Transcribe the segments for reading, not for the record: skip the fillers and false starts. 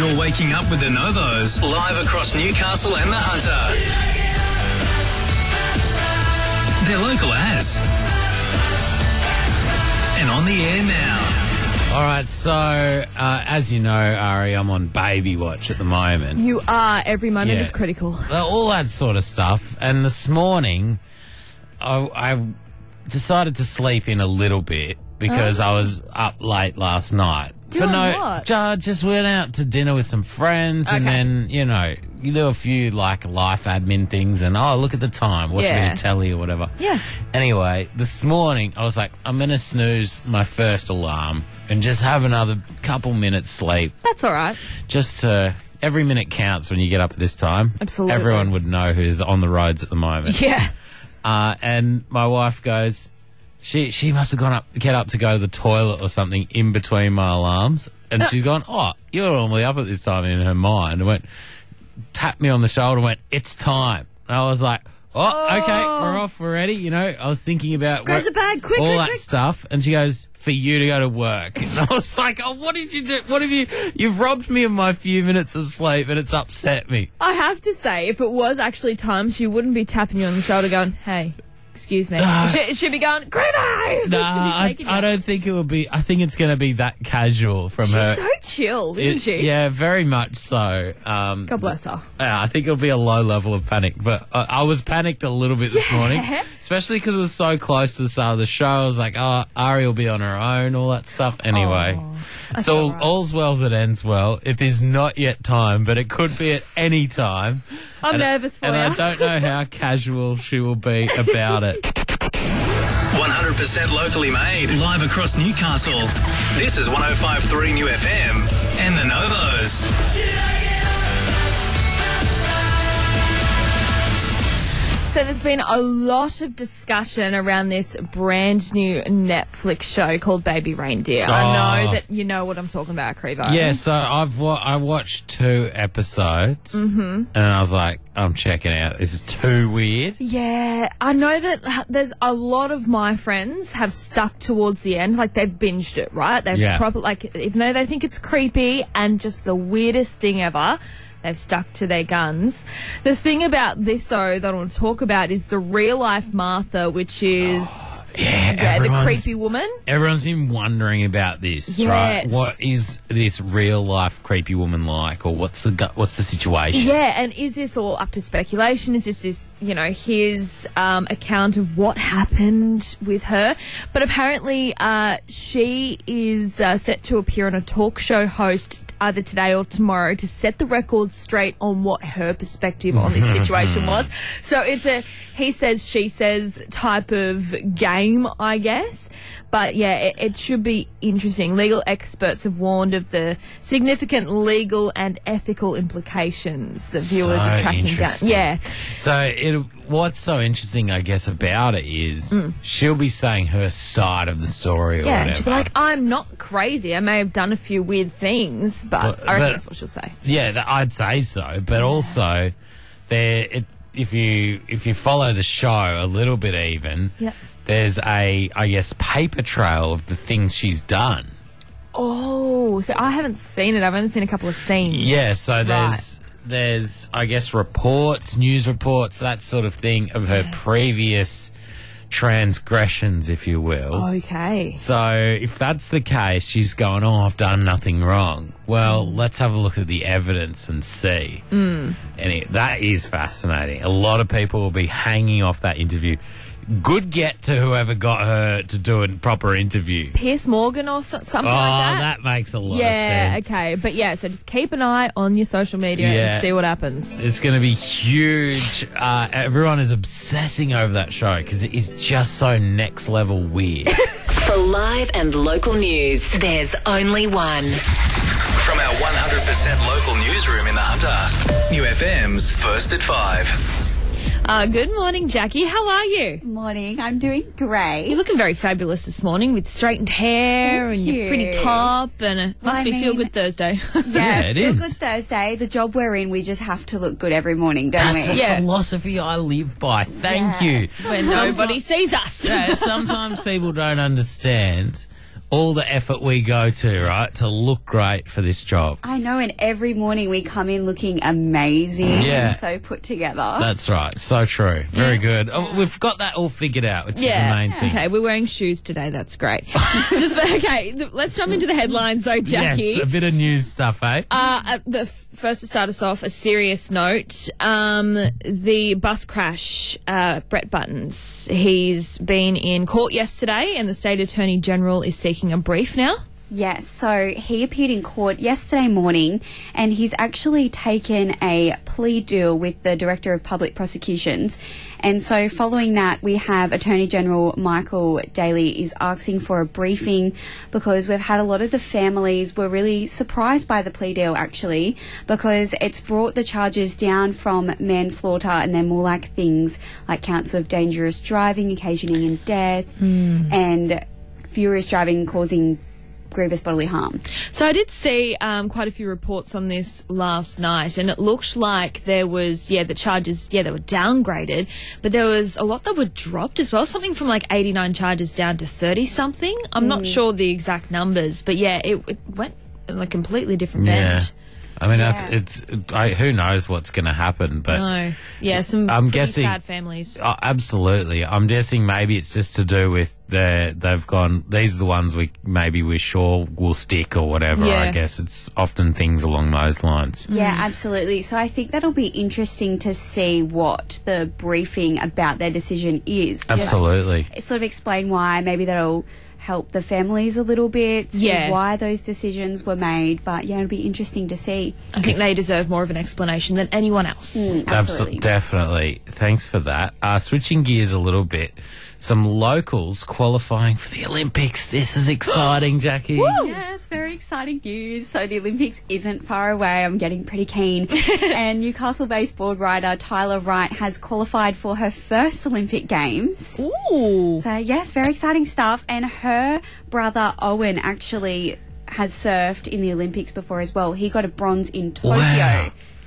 You're waking up with the Novos, live across Newcastle and the Hunter. They're local as. And on the air now. All right, so as you know, Ari, I'm on baby watch at the moment. You are. Every moment is critical. All that sort of stuff. And this morning, I decided to sleep in a little bit because I was up late last night. Doing what? Just went out to dinner with some friends and then, you do a few, life admin things and, look at the time, watch a bit of telly or whatever. Yeah. Anyway, this morning, I was like, I'm going to snooze my first alarm and just have another couple minutes sleep. That's all right. Just to... Every minute counts when you get up at this time. Absolutely. Everyone would know who's on the roads at the moment. Yeah. And my wife goes... She must have get up to go to the toilet or something in between my alarms. And she's gone, you're normally up at this time in her mind. And tapped me on the shoulder and went, it's time. And I was like, okay, we're off, we're ready. I was thinking about Grab the bag, quick, all quick, that quick. stuff. And she goes, for you to go to work. And I was like, what did you do? What have you've robbed me of my few minutes of sleep and it's upset me. I have to say, if it was actually time, she wouldn't be tapping you on the shoulder going, hey, excuse me. She'd be going, Grimo! I don't think it would be. I think it's going to be that casual from her. She's so chill, isn't she? Yeah, very much so. God bless her. I think it'll be a low level of panic, but I was panicked a little bit this morning, especially because it was so close to the start of the show. I was like, Ari will be on her own, all that stuff. Anyway, that's so all right. all's well that ends well. It is not yet time, but it could be at any time. I'm nervous for you. And I don't know how casual she will be about it. 100% locally made, live across Newcastle. This is 105.3 New FM and the Novos. So there's been a lot of discussion around this brand new Netflix show called Baby Reindeer. I know that you know what I'm talking about, Crevo. Yeah, so I watched 2 episodes and I was like, I'm checking out. This is too weird. Yeah, I know that there's a lot of my friends have stuck towards the end, like they've binged it, right? They've even though they think it's creepy and just the weirdest thing ever, they've stuck to their guns. The thing about this, though, that I want to talk about is the real-life Martha, which is the creepy woman. Everyone's been wondering about this, right? What is this real-life creepy woman like, or what's the situation? Yeah, and is this all up to speculation? Is this his account of what happened with her? But apparently she is set to appear on a talk show host either today or tomorrow to set the record straight on what her perspective on this situation was. So it's a he says, she says type of game, I guess. But yeah, it should be interesting. Legal experts have warned of the significant legal and ethical implications that viewers are tracking down. Yeah. So what's so interesting, I guess, about it is she'll be saying her side of the story or whatever. She'll be like, I'm not crazy. I may have done a few weird things, but I reckon that's what she'll say. Yeah, I'd say so. But also, if you follow the show a little bit even, there's a, I guess, paper trail of the things she's done. Oh, so I haven't seen it. I've only seen a couple of scenes. Yeah, so there's, I guess, reports, news reports, that sort of thing of her previous transgressions, if you will. Okay. So if that's the case, she's going, I've done nothing wrong. Well, let's have a look at the evidence and see. And that is fascinating. A lot of people will be hanging off that interview. Good get to whoever got her to do a proper interview. Piers Morgan or something like that? That makes a lot of sense. Yeah, okay. But yeah, so just keep an eye on your social media and see what happens. It's going to be huge. Everyone is obsessing over that show because it is just so next level weird. For live and local news, there's only one. From our 100% local newsroom in the Hunter, New FM's First at 5. Good morning, Jackie. How are you? Morning. I'm doing great. You're looking very fabulous this morning with straightened hair and your pretty top, and it must be Feel Good Thursday. Yeah, it Feel is. Good Thursday. The job we're in, we just have to look good every morning, don't That's we? the philosophy I live by. Thank you. When nobody sees us. Sometimes people don't understand all the effort we go to, right, to look great for this job. I know, and every morning we come in looking amazing Yeah. and so put together. That's right. So true. Very good. Oh, we've got that all figured out, which is the main thing. Okay, we're wearing shoes today. That's great. Let's jump into the headlines, though, Jackie. Yes, a bit of news stuff, eh? First to start us off, a serious note. The bus crash, Brett Buttons, he's been in court yesterday and the State Attorney General is seeking a brief now. Yes, so he appeared in court yesterday morning and he's actually taken a plea deal with the Director of Public Prosecutions. And so following that, we have Attorney General Michael Daly is asking for a briefing because we've had a lot of the families were really surprised by the plea deal actually because it's brought the charges down from manslaughter and they're more like things like counts of dangerous driving occasioning in death and furious driving causing grievous bodily harm. So I did see quite a few reports on this last night, and it looked like there was, the charges, they were downgraded, but there was a lot that were dropped as well, something from like 89 charges down to 30-something. I'm not sure the exact numbers, but it went in a completely different bend. I mean, who knows what's going to happen, but some I'm pretty guessing sad families. Oh, absolutely. I'm guessing maybe it's just to do with they've gone, these are the ones we're sure will stick or whatever. Yeah. I guess it's often things along those lines. Yeah, absolutely. So I think that'll be interesting to see what the briefing about their decision is. Absolutely. Just sort of explain why. Maybe that'll help the families a little bit, see why those decisions were made. But it'll be interesting to see. I think they deserve more of an explanation than anyone else. Absolutely. Definitely. Thanks for that. Switching gears a little bit, some locals qualifying for the Olympics. This is exciting, Jackie. Yes, very exciting news. So the Olympics isn't far away. I'm getting pretty keen. And Newcastle-based board rider Tyler Wright has qualified for her first Olympic Games. Ooh. So yes, very exciting stuff. And her brother Owen actually has surfed in the Olympics before as well. He got a bronze in Tokyo. Wow.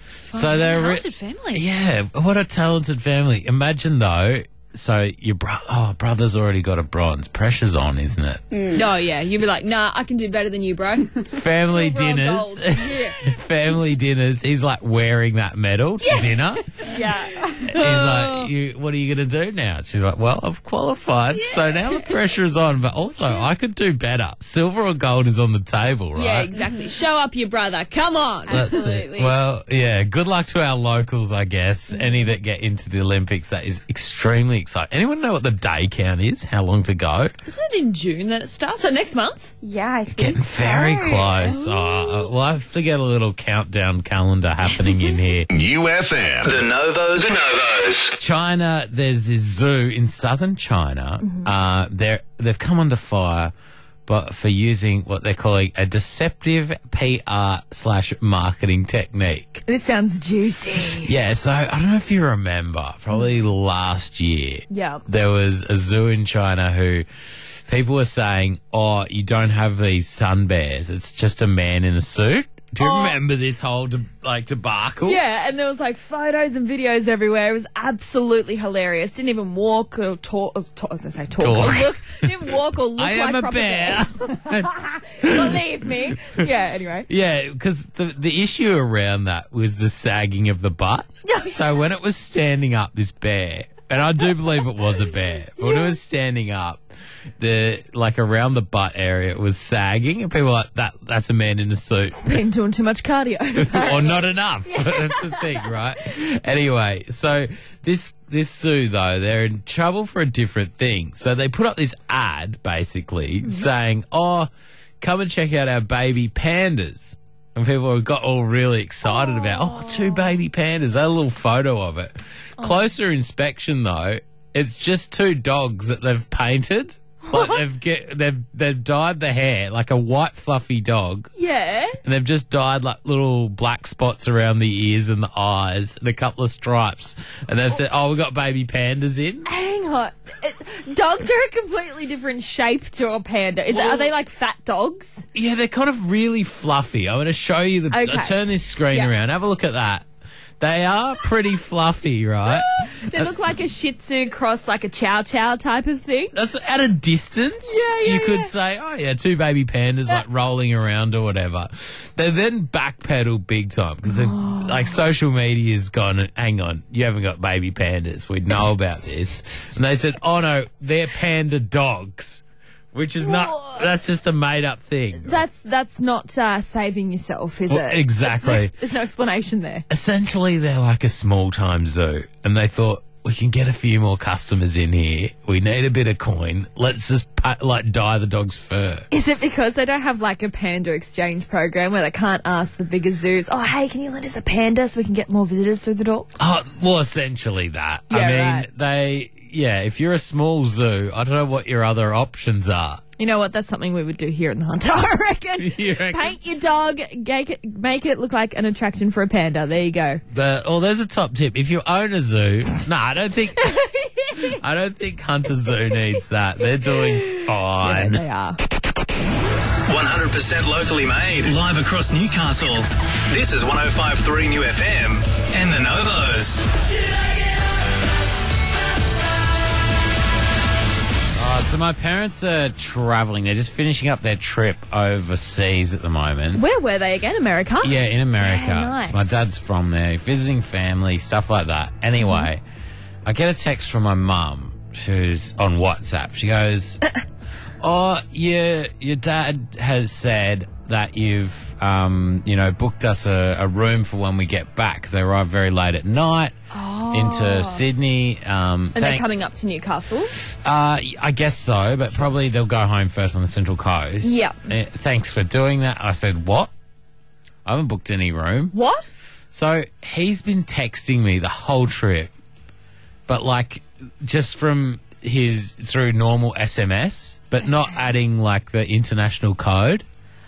So they're talented family. Yeah, what a talented family. Imagine though. So your brother's already got a bronze. Pressure's on, isn't it? Oh, yeah. You'd be like, nah, I can do better than you, bro. Family Silver or dinners. gold. Yeah. Family dinners. He's like wearing that medal to dinner. Yeah. He's like, what are you going to do now? She's like, well, I've qualified. So now the pressure is on, but also I could do better. Silver or gold is on the table, right? Yeah, exactly. Show up your brother. Come on. That's it. Absolutely. Well, yeah, good luck to our locals, I guess. Any that get into the Olympics, that is extremely exciting. Anyone know what the day count is? How long to go? Isn't it in June that it starts? So next month? Yeah, I think Getting very so. close. We'll have to get a little countdown calendar happening in here. UFM. The Novos. China, there's this zoo in southern China. They've come under fire but for using what they're calling a deceptive PR/marketing technique. This sounds juicy. Yeah, so I don't know if you remember, probably last year, Yeah. there was a zoo in China who people were saying, oh, you don't have these sun bears, it's just a man in a suit. Do you remember this whole debacle? Yeah, and there was like photos and videos everywhere. It was absolutely hilarious. Didn't even walk or talk. I was going to say talk. Or look. Didn't walk or look I like am a proper bear. bears. Believe me. Yeah, anyway. Yeah, because the issue around that was the sagging of the butt. So when it was standing up, this bear, and I do believe it was a bear, but when it was standing up, around the butt area, it was sagging, and people were like, that's a man in a suit. Been doing too much cardio. Or not enough. That's the thing, right? Anyway, so this zoo, though, they're in trouble for a different thing. So they put up this ad, basically, saying, oh, come and check out our baby pandas. And people got all really excited about, 2 baby pandas. They had a little photo of it. Closer inspection, though, it's just 2 dogs that they've painted. Like they've dyed the hair like a white fluffy dog. Yeah. And they've just dyed like little black spots around the ears and the eyes and a couple of stripes. And they've said, we've got baby pandas in. Hang on. Dogs are a completely different shape to a panda. Are they like fat dogs? Yeah, they're kind of really fluffy. I'm going to show you Okay. I'll turn this screen Yeah. around. Have a look at that. They are pretty fluffy, right? They look like a Shih Tzu cross, like a Chow Chow type of thing. That's at a distance. Yeah, you could yeah. say, oh yeah, two baby pandas like rolling around or whatever. They then backpedal big time because like social media's gone. Hang on, you haven't got baby pandas. We'd know about this. And they said, oh no, they're panda dogs, which is not. That's just a made up thing. That's not saving yourself, is Well, it? exactly. There's no explanation there. Essentially, they're like a small time zoo, and they thought, we can get a few more customers in here. We need a bit of coin. Let's just dye the dog's fur. Is it because they don't have like a panda exchange program where they can't ask the bigger zoos, oh, hey, can you lend us a panda so we can get more visitors through the door? Oh, well, essentially that. Yeah, I mean, right. if you're a small zoo, I don't know what your other options are. You know what? That's something we would do here in the Hunter, I reckon. You reckon? Paint your dog, make it look like an attraction for a panda. There you go. There's a top tip. If you own a zoo, I don't think Hunter Zoo needs that. They're doing fine. Yeah, they are. 100% locally made. Live across Newcastle. This is 105.3 New FM and the Novos. So my parents are travelling. They're just finishing up their trip overseas at the moment. Where were they again? America? Yeah, in America. Yeah, nice. So my dad's from there, visiting family, stuff like that. Anyway, I get a text from my mum who's on WhatsApp. She goes, oh, your dad has said that you've, booked us a room for when we get back because they arrive very late at night into Sydney. And they're coming up to Newcastle? I guess so, but probably they'll go home first on the Central Coast. Yeah. Thanks for doing that. I said, what? I haven't booked any room. What? So he's been texting me the whole trip, but like just through normal SMS, but not adding like the international code.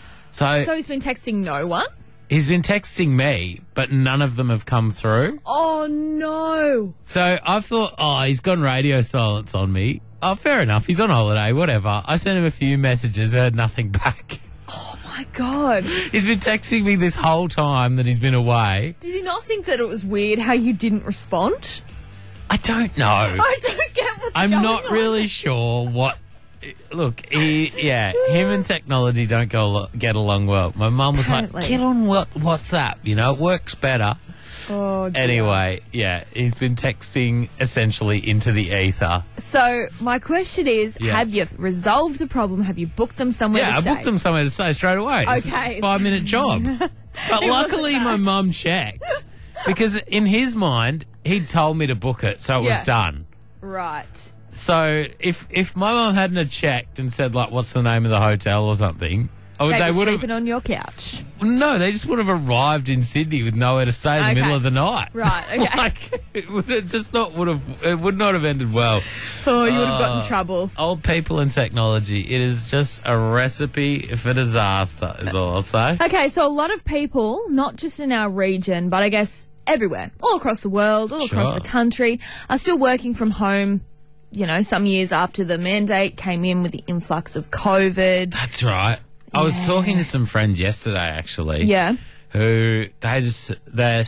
So he's been texting no one? he's been texting me, but none of them have come through. Oh, no. So I thought, he's gone radio silence on me. Oh, fair enough. He's on holiday, whatever. I sent him a few messages, heard nothing back. Oh, my God. He's been texting me this whole time that he's been away. Did you not think that it was weird how you didn't respond? I don't know. I don't get what's I'm going not on. really sure what... Look, him and technology don't get along well. My mum was Apparently. like, get on WhatsApp, it works better. Oh, dear. Anyway, he's been texting essentially into the ether. So my question is, Yeah. have you resolved the problem? Have you booked them somewhere to I stay? booked them somewhere to stay straight away. It's Okay. a 5-minute job. But luckily my mum checked. Because in his mind, he'd told me to book it, so it Yeah. was done. Right. So if my mum hadn't have checked and said, like, what's the name of the hotel or something, They were would sleeping have... on your couch. No, they just would have arrived in Sydney with nowhere to stay in the Okay. middle of the night. Right, okay. Like, it would not have ended well. Oh, you would have got in trouble. Old people and technology, it is just a recipe for disaster, is all I'll say. Okay, so a lot of people, not just in our region, but I guess everywhere, all across the world, all across Sure. the country, are still working from home, some years after the mandate came in with the influx of COVID. That's right. I was talking to some friends yesterday, actually. Yeah. Who they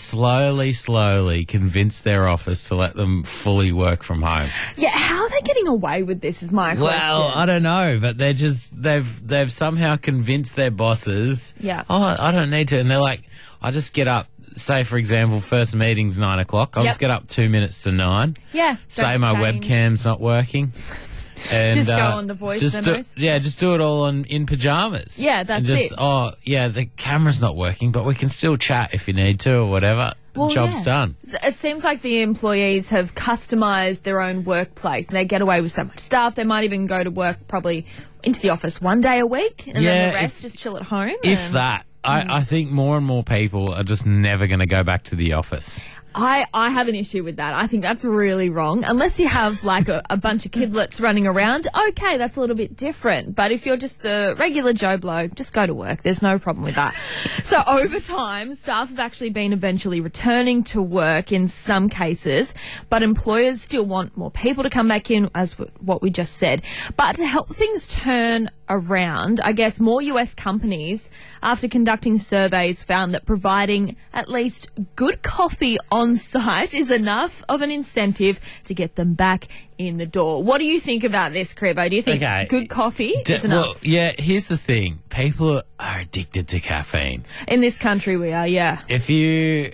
slowly convinced their office to let them fully work from home. Yeah, how are they getting away with this is my question. Well, I don't know, but they've somehow convinced their bosses. Yeah. Oh, I don't need to, and they're like, I just get up. Say, for example, first meeting's 9 o'clock. I'll Yep. just get up 2 minutes to 9. Yeah. Say don't my change. webcam's not working. And, Just go on the voice just memos? just do it all in pajamas. Yeah, that's and just, it. The camera's not working, but we can still chat if you need to or whatever. Well, Job's yeah. done. It seems like the employees have customised their own workplace and they get away with so much stuff. They might even go to work probably into the office one day a week and Yeah, then the rest just chill at home. If and- that. I think more and more people are just never going to go back to the office. I have an issue with that. I think that's really wrong. Unless you have like a bunch of kidlets running around, okay, that's a little bit different. But if you're just the regular Joe Blow, just go to work. There's no problem with that. So over time, staff have actually been eventually returning to work in some cases, but employers still want more people to come back in, as what we just said. But to help things turn around, I guess more US companies, after conducting surveys, found that providing at least good coffee on site is enough of an incentive to get them back in the door. What do you think about this, Cribbo? Do you think good coffee is enough? Well, yeah, here's the thing. People are addicted to caffeine. In this country we are, yeah. If you,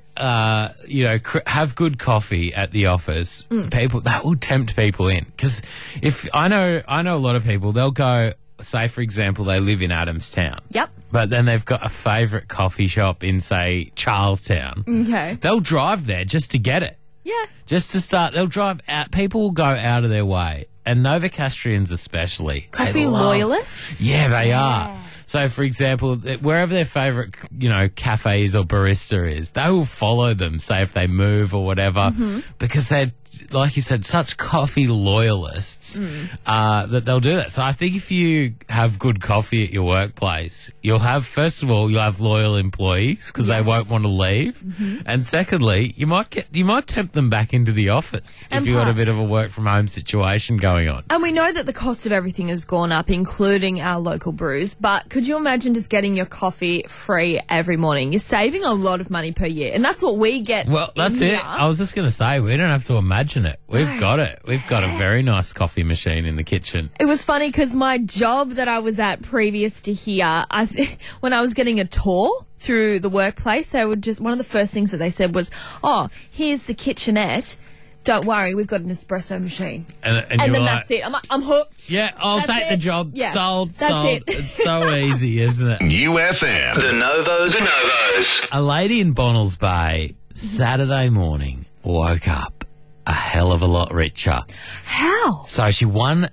have good coffee at the office, people, that will tempt people in. Because if I know a lot of people, they'll go, say, for example, they live in Adamstown. Yep. But then they've got a favourite coffee shop in, say, Charlestown. Okay. They'll drive there just to get it. Yeah. Just to start, they'll drive out. People will go out of their way, and Novocastrians especially. Coffee loyalists? Yeah, they are. So, for example, wherever their favourite, cafes or barista is, they will follow them, say, if they move or whatever, because they're, like you said, such coffee loyalists that they'll do that. So I think if you have good coffee at your workplace, you'll have loyal employees because they won't want to leave. And secondly, you might tempt them back into the office if you've got a bit of a work from home situation going on. And we know that the cost of everything has gone up, including our local brews, but could you imagine just getting your coffee free every morning? You're saving a lot of money per year, and that's what we get. Well, that's it. I was just going to say, we don't have to imagine it. We've got it. We've got a very nice coffee machine in the kitchen. It was funny because my job that I was at previous to here, when I was getting a tour through the workplace, one of the first things that they said was, "Oh, here's the kitchenette. Don't worry, we've got an espresso machine." And then that's it. I'm like, I'm hooked. Yeah, I'll take the job. Yeah, sold. It. It's so easy, isn't it? UFM. The Novos. A lady in Bonnells Bay, Saturday morning, woke up a hell of a lot richer. How? So she won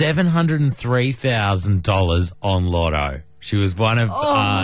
$703,000 on Lotto. She was one of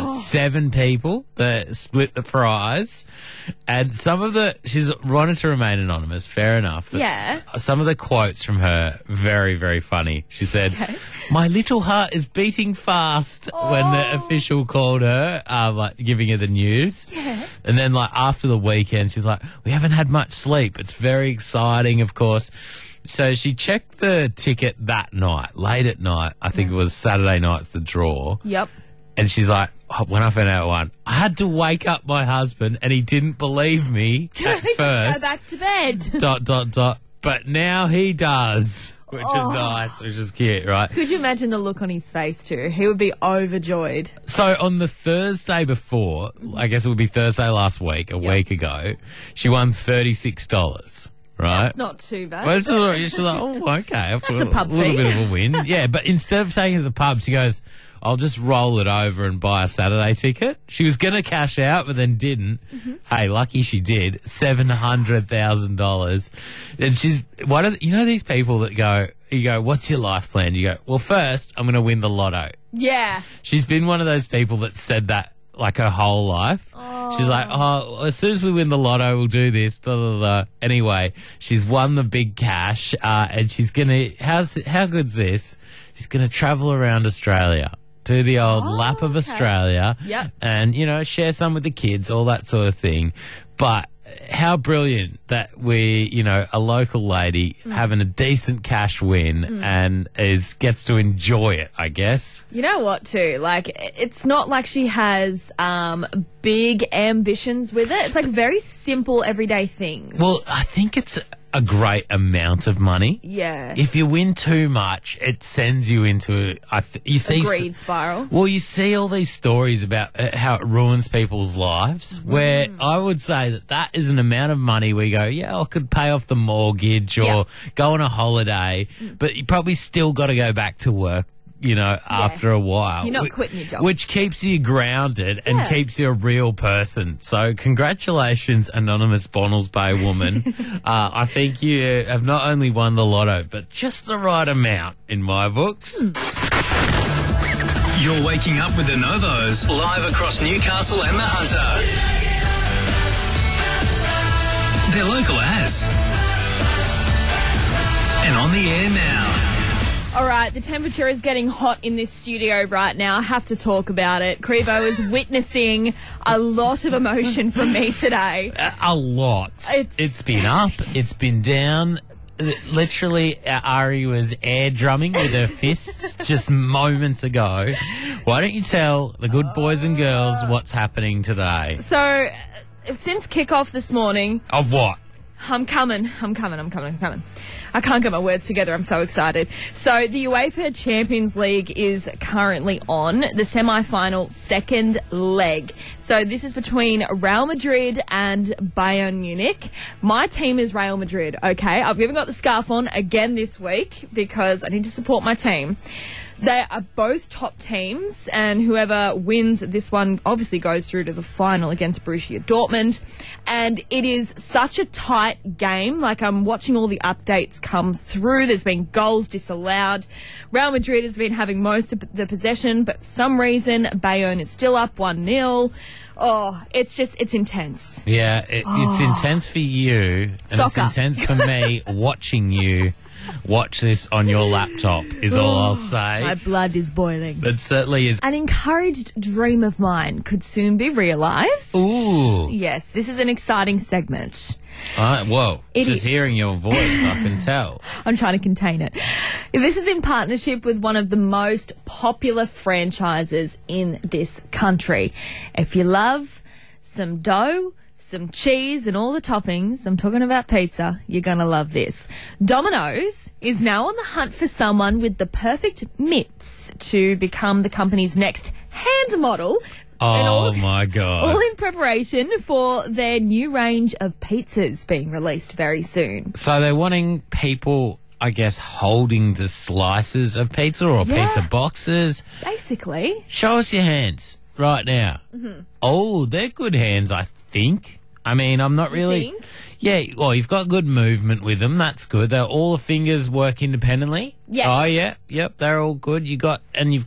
7 people that split the prize. And she's wanted to remain anonymous, fair enough. Yeah. Some of the quotes from her, very, very funny. She said, "My little heart is beating fast," when the official called her, giving her the news. Yeah. And then, after the weekend, she's like, "We haven't had much sleep. It's very exciting, of course." So she checked the ticket that night, late at night. I think it was Saturday night's the draw. Yep. And she's like, when I found out I won, I had to wake up my husband and he didn't believe me at first. Go back to bed. ... But now he does, which is nice, which is cute, right? Could you imagine the look on his face too? He would be overjoyed. So on the Thursday before, I guess it would be Thursday last week, a week ago, she won $36. Right? That's not too bad. Well, she's like, okay. That's a pub fee. A little bit of a win. Yeah, but instead of taking it to the pub, she goes, I'll just roll it over and buy a Saturday ticket. She was going to cash out, but then didn't. Hey, lucky she did. $700,000. And she's one of these people that you go, what's your life plan? You go, well, first, I'm going to win the lotto. Yeah. She's been one of those people that said that her whole life. She's like, as soon as we win the lotto, we'll do this. Da, da, da. Anyway, she's won the big cash, and she's gonna. How good's this? She's gonna travel around Australia, do the old lap of Australia, and share some with the kids, all that sort of thing. But how brilliant that we, a local lady having a decent cash win and gets to enjoy it, I guess. You know what, too? It's not like she has big ambitions with it. It's very simple, everyday things. Well, I think it's a great amount of money. Yeah. If you win too much, it sends you into a greed spiral. Well, you see all these stories about how it ruins people's lives, where I would say that is an amount of money where you go, yeah, I could pay off the mortgage or go on a holiday, but you probably still got to go back to work. After a while. You're not quitting your job. Which keeps you grounded and keeps you a real person. So congratulations, anonymous Bonnells Bay woman. I think you have not only won the lotto, but just the right amount in my books. You're waking up with the Novos, live across Newcastle and the Hunter. They're local as. And on the air now. All right, the temperature is getting hot in this studio right now. I have to talk about it. Crevo is witnessing a lot of emotion from me today. A lot. It's been up. It's been down. Literally, Ari was air drumming with her fists just moments ago. Why don't you tell the good boys and girls what's happening today? So, since kickoff this morning, Of what? I'm coming. I can't get my words together. I'm so excited. So the UEFA Champions League is currently on the semi-final second leg. So this is between Real Madrid and Bayern Munich. My team is Real Madrid, okay? I've even got the scarf on again this week because I need to support my team. They are both top teams, and whoever wins this one obviously goes through to the final against Borussia Dortmund. And it is such a tight game. Like, I'm watching all the updates come through. There's been goals disallowed. Real Madrid has been having most of the possession, but for some reason, Bayern is still up 1-0. Oh, it's intense. Yeah, it's intense for you, and Soccer. it's intense for me watching you watch this on your laptop, is all I'll say. My blood is boiling. It certainly is. An encouraged dream of mine could soon be realised. Ooh. Yes, this is an exciting segment. Whoa. It Just is. hearing your voice, I can tell. I'm trying to contain it. This is in partnership with one of the most popular franchises in this country. If you love some dough, some cheese and all the toppings, I'm talking about pizza, you're going to love this. Domino's is now on the hunt for someone with the perfect mitts to become the company's next hand model. And Oh, my God. All in preparation for their new range of pizzas being released very soon. So they're wanting people, I guess, holding the slices of pizza or Yeah. pizza boxes. Basically. Show us your hands right now. Oh, they're good hands, I think. I mean, I'm not really... think? Yeah, well, you've got good movement with them. That's good. They're all the fingers work independently. Yes. Oh, yeah. Yep, they're all good. You've got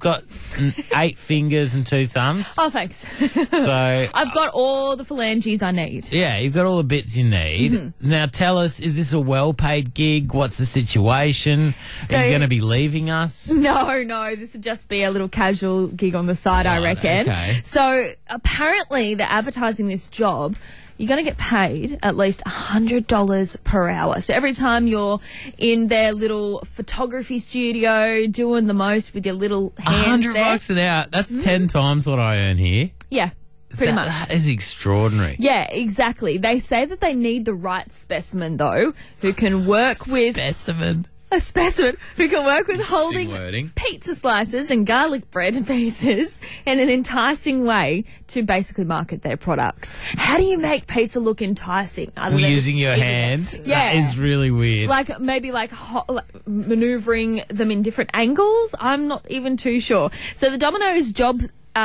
8 fingers and 2 thumbs. Oh, thanks. So... I've got all the phalanges I need. Yeah, you've got all the bits you need. Mm-hmm. Now tell us, is this a well-paid gig? What's the situation? So- Are you going to be leaving us? No, this would just be a little casual gig on the side, I Side, reckon. okay. So apparently they're advertising this job. You're going to get paid at least $100 per hour. So every time you're in their little photography studio doing the most with your little hands there. $100 an hour. That's 10 times what I earn here. Yeah, pretty much. That is extraordinary. Yeah, exactly. They say that they need the right specimen, though, who can work with Specimen. a specimen who can work with holding wording. pizza slices and garlic bread pieces in an enticing way to basically market their products. How do you make pizza look enticing? Other than Using just your giving hand? it? Yeah. That is really weird. Like maybe like maneuvering them in different angles. I'm not even too sure. So the Domino's job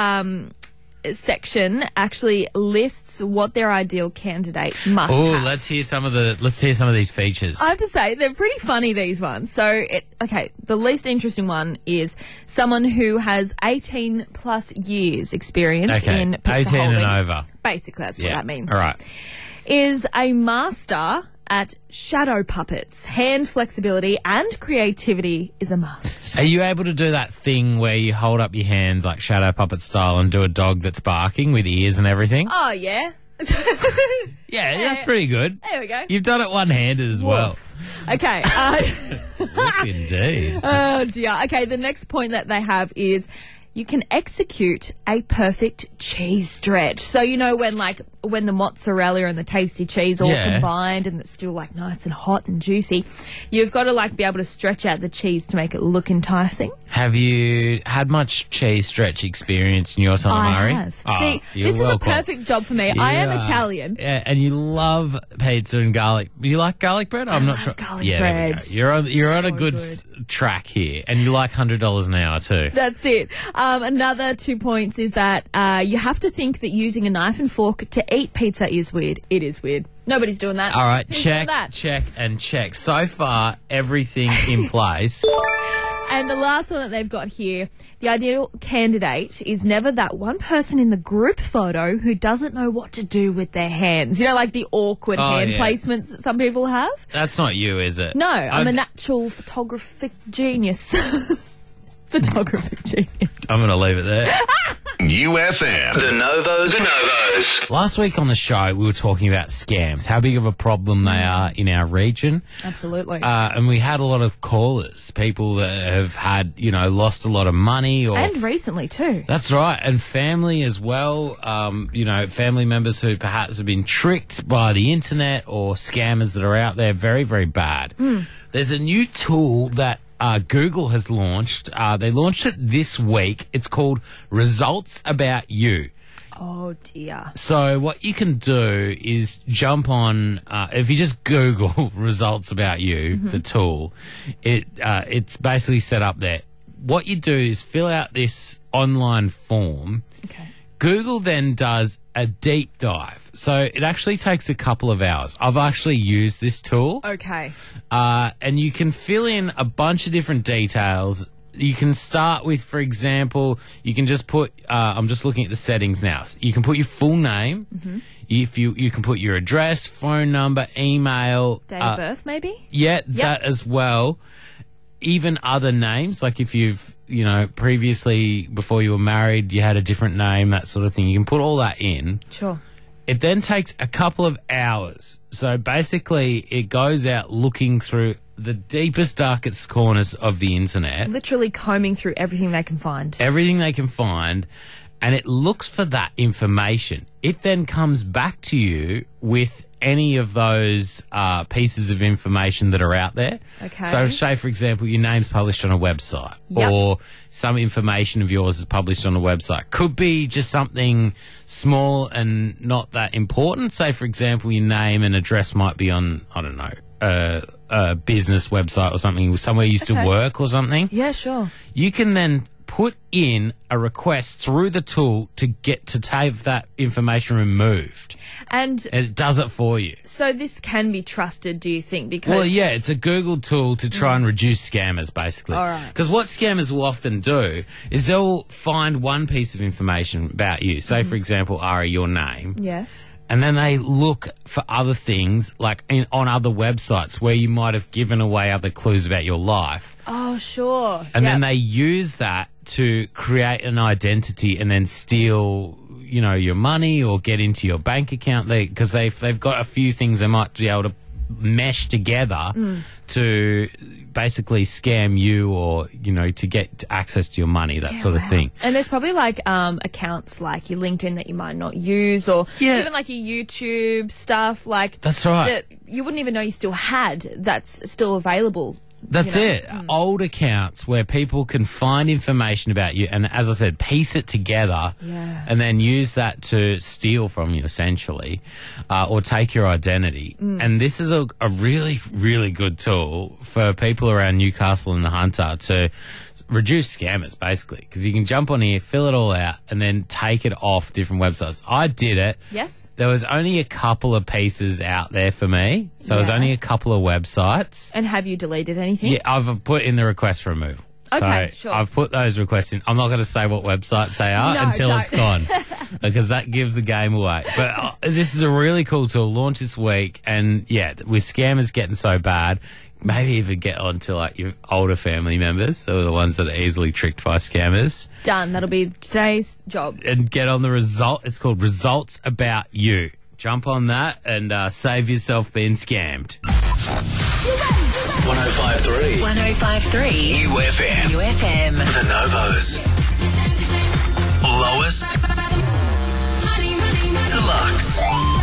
section actually lists what their ideal candidate must Oh, have. let's hear some of these features. I have to say, they're pretty funny, these ones. So, the least interesting one is someone who has 18 plus years experience Okay, in pizza 18 and holding. over. Basically, that's what Yeah. that means. All right. Is a master at shadow puppets. Hand flexibility and creativity is a must. Are you able to do that thing where you hold up your hands like shadow puppet style and do a dog that's barking with ears and everything? Oh, yeah. Yeah, that's pretty good. There we go. You've done it one-handed as well. Woof. Okay. Look, indeed. Oh dear. Okay, the next point that they have is you can execute a perfect cheese stretch. So you know when the mozzarella and the tasty cheese all Yeah. combined and it's still like nice and hot and juicy, you've got to be able to stretch out the cheese to make it look enticing. Have you had much cheese stretch experience in your time, I Ari? have. Oh, See, you're this is a welcome. perfect job for me. I am You are- Italian. Yeah, and you love pizza and garlic. You like garlic bread? I'm not love sure. garlic yeah, there we bread. go. You're on a So good track here, and you like $100 an hour too. That's it. Another 2 points is that you have to think that using a knife and fork to eat pizza is weird. It is weird. Nobody's doing that. All right, Who's doing check, that? check, and check. So far, everything in place. And the last one that they've got here, the ideal candidate is never that one person in the group photo who doesn't know what to do with their hands. You know, like the awkward hand placements that some people have? That's not you, is it? No, I'm a natural photographic genius. Photographic genius. I'm going to leave it there. UFM. The Novos. Last week on the show, we were talking about scams, how big of a problem they are in our region. Absolutely. And we had a lot of callers, people that have had, lost a lot of money. And recently too. That's right. And family as well. Family members who perhaps have been tricked by the internet or scammers that are out there. Very, very bad. There's a new tool that Google has launched. They launched it this week. It's called Results About You. Oh, dear. So what you can do is jump on, if you just Google Results About You, the tool, it's basically set up there. What you do is fill out this online form. Okay. Google then does a deep dive. So it actually takes a couple of hours. I've actually used this tool. Okay. And you can fill in a bunch of different details. You can start with, for example, you can just put, I'm just looking at the settings now. You can put your full name. If you can put your address, phone number, email. Date of birth, maybe? Yeah, that as well. Even other names, like if you've, previously, before you were married, you had a different name, that sort of thing. You can put all that in. Sure. It then takes a couple of hours. So basically, it goes out looking through the deepest, darkest corners of the internet. Literally combing through everything they can find. Everything they can find. And it looks for that information. It then comes back to you with any of those pieces of information that are out there. Okay. So say, for example, your name's published on a website or some information of yours is published on a website. Could be just something small and not that important. Say, for example, your name and address might be on, I don't know, a business website or something, somewhere you used to work or something. Yeah, sure. You can then put in a request through the tool to get to have that information removed. And it does it for you. So this can be trusted, do you think? Because it's a Google tool to try and reduce scammers, basically. All right. Because what scammers will often do is they'll find one piece of information about you. Say, for example, Ari, your name. Yes. And then they look for other things, like on other websites where you might have given away other clues about your life. Oh, sure. And then they use that to create an identity and then steal, your money or get into your bank account. Because they've got a few things they might be able to mesh together to basically scam you or, to get access to your money, that sort of thing. And there's probably accounts like your LinkedIn that you might not use or even like your YouTube stuff. That's right. That you wouldn't even know you still had that's still available. That's it. Old accounts where people can find information about you and, as I said, piece it together and then use that to steal from you, essentially, or take your identity. And this is a really, really good tool for people around Newcastle and the Hunter to reduce scammers, basically, because you can jump on here, fill it all out, and then take it off different websites. I did it. Yes. There was only a couple of pieces out there for me, so it was only a couple of websites. And have you deleted anything? Yeah, I've put in the request for removal. Okay, so sure. I've put those requests in. I'm not going to say what websites they are until it's gone, because that gives the game away. But this is a really cool tool, launched this week, and with scammers getting so bad, maybe even get on to your older family members, or the ones that are easily tricked by scammers. Done. That'll be today's job. And get on the result. It's called Results About You. Jump on that and save yourself being scammed. 105.3. 105.3. UFM. The Novos. Lowest Deluxe.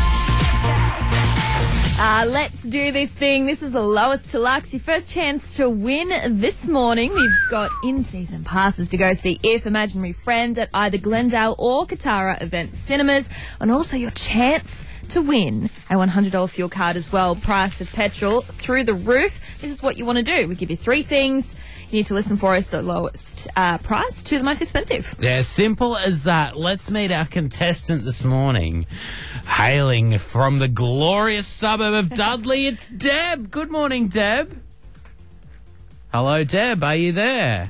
Let's do this thing. This is the Lowest Deluxe. Your first chance to win this morning. We've got in-season passes to go see If Imaginary Friend at either Glendale or Katara Event Cinemas, and also your chance to win a $100 fuel card as well. Price of petrol through the roof. This is what you want to do. We give you three things. You need to listen for us, the lowest price to the most expensive. Yeah, simple as that. Let's meet our contestant this morning. Hailing from the glorious suburb of Dudley, it's Deb. Good morning, Deb. Hello, Deb. Are you there?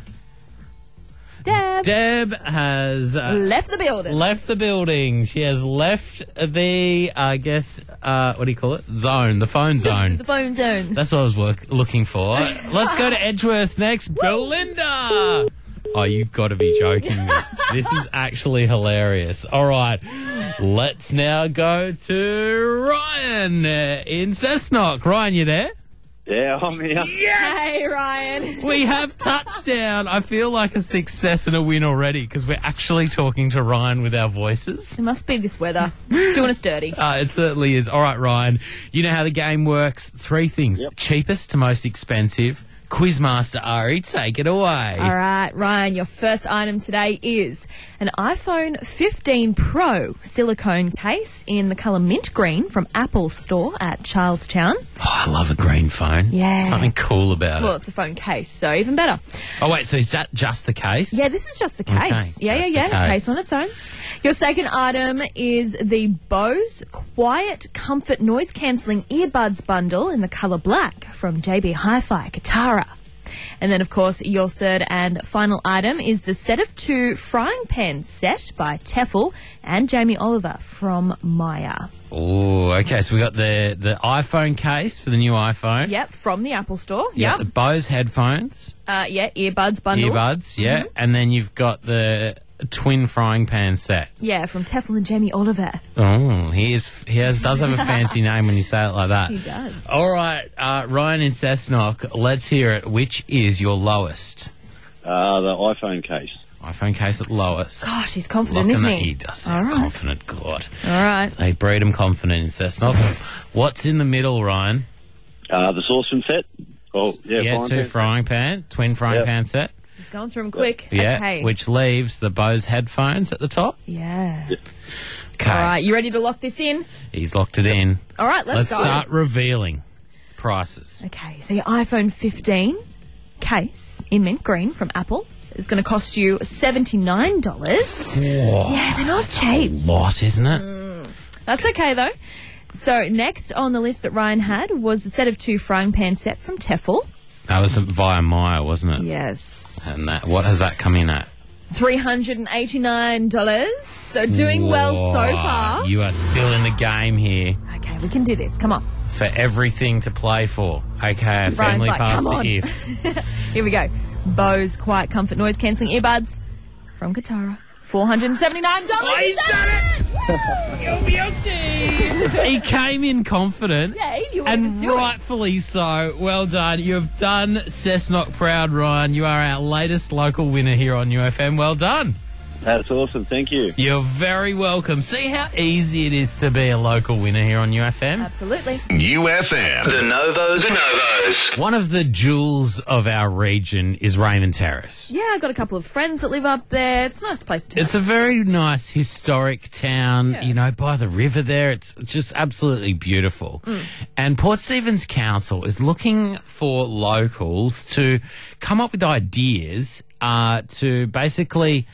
Deb has Left the building. left the building. She has left the, I guess, what do you call it? Zone, the phone zone. The phone zone. That's what I was looking for. Let's go to Edgeworth next. Belinda! Oh, you've got to be joking me. This is actually hilarious. All right, let's now go to Ryan in Cessnock. Ryan, you there? Yeah, I'm here. Hey, Ryan. We have touchdown. I feel like a success and a win already because we're actually talking to Ryan with our voices. It must be this weather. It's doing us dirty. It certainly is. All right, Ryan, you know how the game works. 3 things. Yep. Cheapest to most expensive. Quizmaster Ari, take it away. All right, Ryan, your first item today is an iPhone 15 Pro silicone case in the colour mint green from Apple Store at Charlestown. Oh, I love a green phone. Yeah. Something cool about Well, it. it's a phone case, so even better. Oh, wait, so is that just the case? Yeah, this is just the case. Okay, Yeah, just yeah, the yeah. case. Case on its own. Your second item is the Bose Quiet Comfort Noise Cancelling Earbuds Bundle in the colour black from JB Hi-Fi Katara. And then, of course, your third and final item is the set of 2 frying pan set by Tefl and Jamie Oliver from Maya. Oh, okay, so we got the iPhone case for the new iPhone. Yep, from the Apple Store. Yeah, Yep. the Bose headphones, Yeah, earbuds bundle. earbuds, yeah, and then you've got the twin frying pan set. Yeah, from Tefl and Jamie Oliver. Oh, does have a fancy name when you say it like that. He does. All right, Ryan in Cessnock, let's hear it. Which is your lowest? The iPhone case. iPhone case at lowest. Gosh, he's confident, Looking isn't at he? he does sound All right. confident. God, All right. they breed him confident in Cessnock. What's in the middle, Ryan? The saucepan set. Oh, yeah, twin frying Yep. pan set. He's going through them quick. Yeah, Okay. which leaves the Bose headphones at the top. Yeah. Okay, All right, you ready to lock this in? he's locked it in. All right, let's go. start revealing prices. Okay, so your iPhone 15 case in mint green from Apple is going to cost you $79. Yeah, they're not cheap. Lot, isn't it? That's okay, though. So next on the list that Ryan had was a set of 2 frying pan set from Tefl. That was via Maya, wasn't it? Yes. And what has that come in at? $389. So doing well so Whoa, far. You are still in the game here Okay, we can do this. Come on. for everything to play for. Okay, Brian's family like, pass "Come to on." if. Here we go. Bose Quiet Comfort Noise Cancelling Earbuds from Katara. $479. Oh, he's done it! You're guilty! He came in confident. Yeah, he knew what he was And doing. rightfully so. Well done. You have done Cessnock proud, Ryan. You are our latest local winner here on UFM. Well done. That's awesome. Thank you. You're very welcome. See how easy it is to be a local winner here on UFM? Absolutely. UFM. The Novos. One of the jewels of our region is Raymond Terrace. Yeah, I've got a couple of friends that live up there. It's a nice place to It's a very nice historic town, Yeah. you know, by the river there. It's just absolutely beautiful. And Port Stephens Council is looking for locals to come up with ideas to basically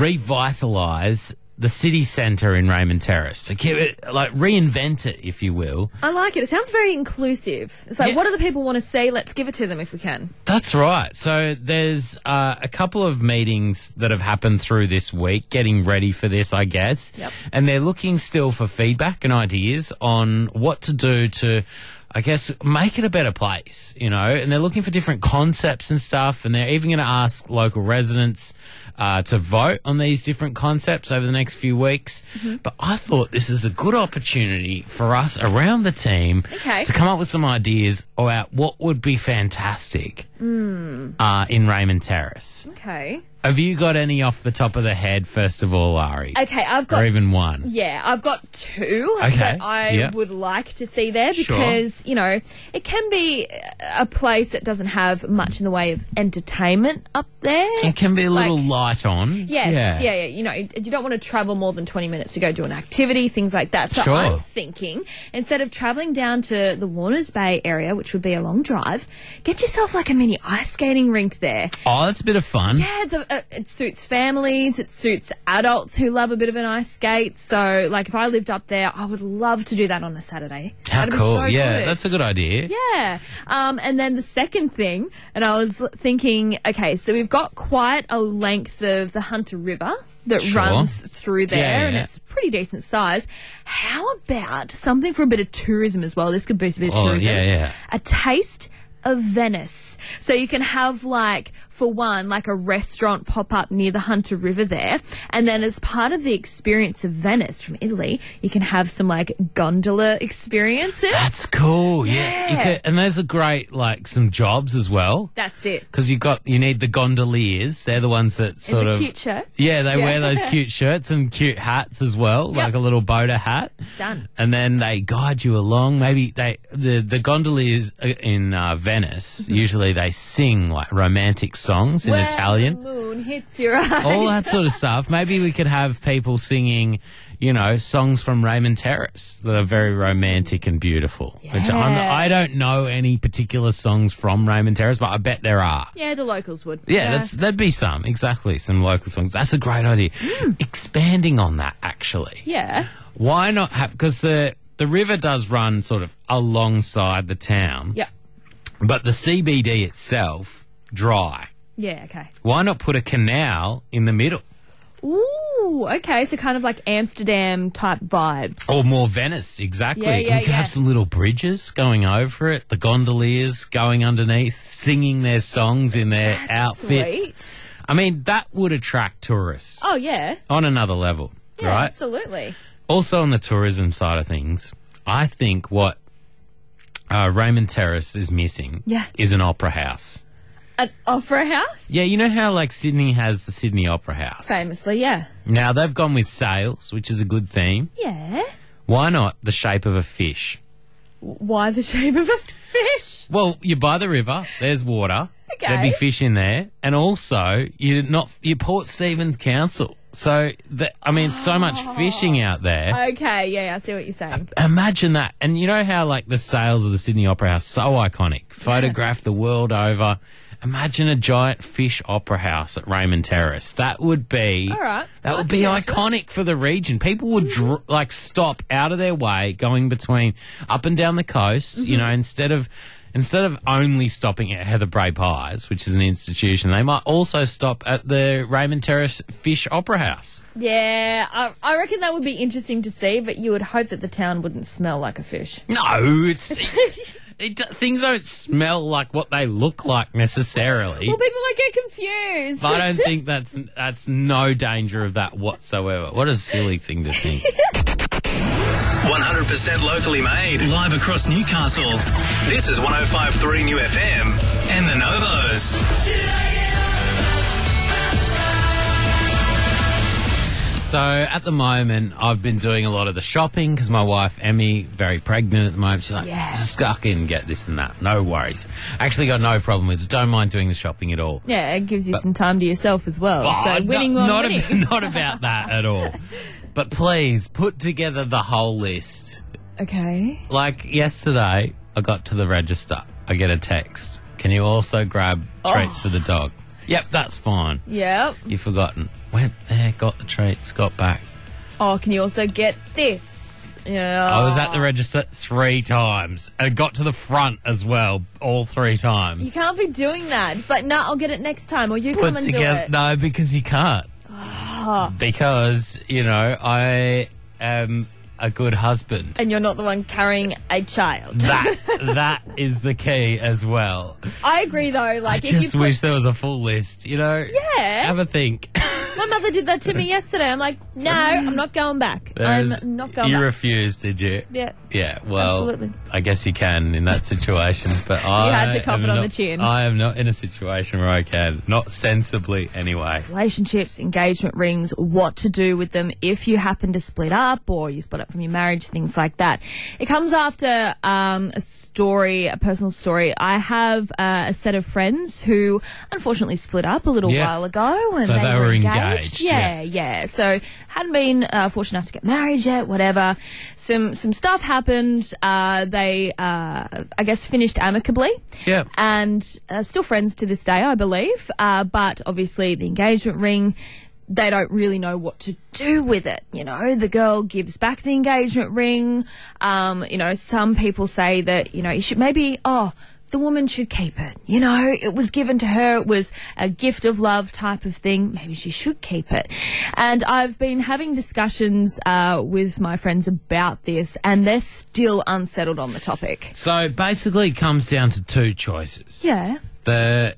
revitalise the city centre in Raymond Terrace, to give it, like, reinvent it, if you will. I like it. It sounds very inclusive. It's like, Yeah. what do the people want to see? Let's give it to them if we can. That's right. So there's a couple of meetings that have happened through this week, getting ready for this, I guess. Yep. And they're looking still for feedback and ideas on what to do to, I guess, make it a better place, you know. And they're looking for different concepts and stuff. And they're even going to ask local residents to vote on these different concepts over the next few weeks. But I thought this is a good opportunity for us around the team Okay. to come up with some ideas about what would be fantastic in Raymond Terrace. Okay. Have you got any off the top of the head, first of all, Ari? Okay, I've Or got... even one? Yeah, I've got 2 Okay, that I yeah. would like to see there Sure. because, you know, it can be a place that doesn't have much in the way of entertainment up there. It can be a little Like- light on. Yes, yeah. You know, you don't want to travel more than 20 minutes to go do an activity, things like that. So Sure. I'm thinking, instead of travelling down to the Warners Bay area, which would be a long drive, get yourself like a mini ice skating rink there. Oh, that's a bit of fun. Yeah, it suits families. It suits adults who love a bit of an ice skate. So, like, if I lived up there, I would love to do that on a Saturday. How That'd be cool. so Yeah, good. that's a good idea. Yeah. And then the second thing, and I was thinking, okay, so we've got quite a length of the Hunter River that Sure. runs through there, Yeah, and yeah. it's pretty decent size. How about something for a bit of tourism as well? This could boost a bit of Oh, tourism. yeah, yeah. A taste of Venice. So you can have, like, for one, like a restaurant pop up near the Hunter River there. And then as part of the experience of Venice from Italy, you can have some, like, gondola experiences. That's cool. Yeah. You Yeah. could, and there's a great, like, some jobs as well. That's it. Because you need the gondoliers. They're the ones that sort And the of cute shirt. Yeah, they Yeah. wear those cute shirts and cute hats as well, Yep. like a little boater hat. Done. And then they guide you along. Maybe the gondoliers in Venice usually they sing like romantic songs in When Italian. the moon hits your eyes. All that sort of stuff. Maybe we could have people singing, songs from Raymond Terrace that are very romantic and beautiful. Which Yeah. I don't know any particular songs from Raymond Terrace, but I bet there are. Yeah, the locals would. Yeah, there'd be some, exactly, some local songs. That's a great idea. Expanding on that, actually. Yeah. Why not have, because the river does run sort of alongside the town, Yeah. but the CBD itself, dry. Yeah, okay. Why not put a canal in the middle? Ooh, okay. So kind of like Amsterdam type vibes. Or more Venice, exactly. Yeah, yeah, we can yeah. have some little bridges going over it, the gondoliers going underneath, singing their songs in their outfits. Sweet. I mean, that would attract tourists Oh, yeah. on another level, Yeah, right? absolutely. Also, on the tourism side of things, I think what Raymond Terrace is missing Yeah. is an opera house. An opera house? Yeah, you know how like Sydney has the Sydney Opera House? Famously, yeah. Now, they've gone with sails, which is a good theme. Yeah. Why not the shape of a fish? Why the shape of a fish? Well, you're by the river, there's water, Okay. there'd be fish in there, and also you're Port Stephens Council. So, so much fishing out there. Okay, yeah, I see what you're saying. Imagine that. And you know how, like, the sails of the Sydney Opera House, so iconic, photographed the world over. Imagine a giant fish opera house at Raymond Terrace. That would be, All right. that would be iconic for the region. People would stop out of their way going between up and down the coast, instead of only stopping at Heather Bray Pies, which is an institution, they might also stop at the Raymond Terrace Fish Opera House. Yeah, I reckon that would be interesting to see, but you would hope that the town wouldn't smell like a fish. No, things don't smell like what they look like necessarily. Well, people might get confused. But I don't think that's no danger of that whatsoever. What a silly thing to think. 100% locally made, live across Newcastle. This is 105.3 New FM and the Novos. So at the moment, I've been doing a lot of the shopping because my wife, Emmy, very pregnant at the moment. She's like, Yeah. just go in and get this and that. No worries. Actually got no problem with it. Don't mind doing the shopping at all. Yeah, it gives you some time to yourself as well. Oh, So winning on not winning. not about that at all. But please, put together the whole list. Okay. Like yesterday, I got to the register. I get a text. Can you also grab treats for the dog? Yep, that's fine. Yep. You've forgotten. Went there, got the treats, got back. Oh, can you also get this? Yeah. I was at the register 3 times and got to the front as well, all 3 times. You can't be doing that. It's like, nah, I'll get it next time, or you come Put and together. do it. No, because you can't. Because, I am a good husband. And you're not the one carrying a child. That is the key as well. I agree, though. I Like, if just you put, wish there was a full list, Yeah. Have a think. My mother did that to me yesterday. I'm like, no, I'm not going back. I'm not going You back. refused, did you? Yeah. Yeah, well, Absolutely. I guess you can in that situation, but I had to cop am it on not- the chin. I am not in a situation where I can. Not sensibly, anyway. Relationships, engagement rings, what to do with them if you happen to split up or you split up from your marriage, things like that. It comes after a personal story. I have a set of friends who unfortunately split up a little Yeah. while ago, and So they were engaged. Engaged, Yeah. So hadn't been fortunate enough to get married yet. Whatever. Some stuff happened. They I guess finished amicably. Yep. And still friends to this day, I believe. But obviously the engagement ring, they don't really know what to do with it. You know, the girl gives back the engagement ring. You know, some people say that, you know, you should maybe, the woman should keep it. You know, it was given to her. It was a gift of love type of thing. Maybe she should keep it. And I've been having discussions with my friends about this, and they're still unsettled on the topic. So basically it comes down to two choices. Yeah. The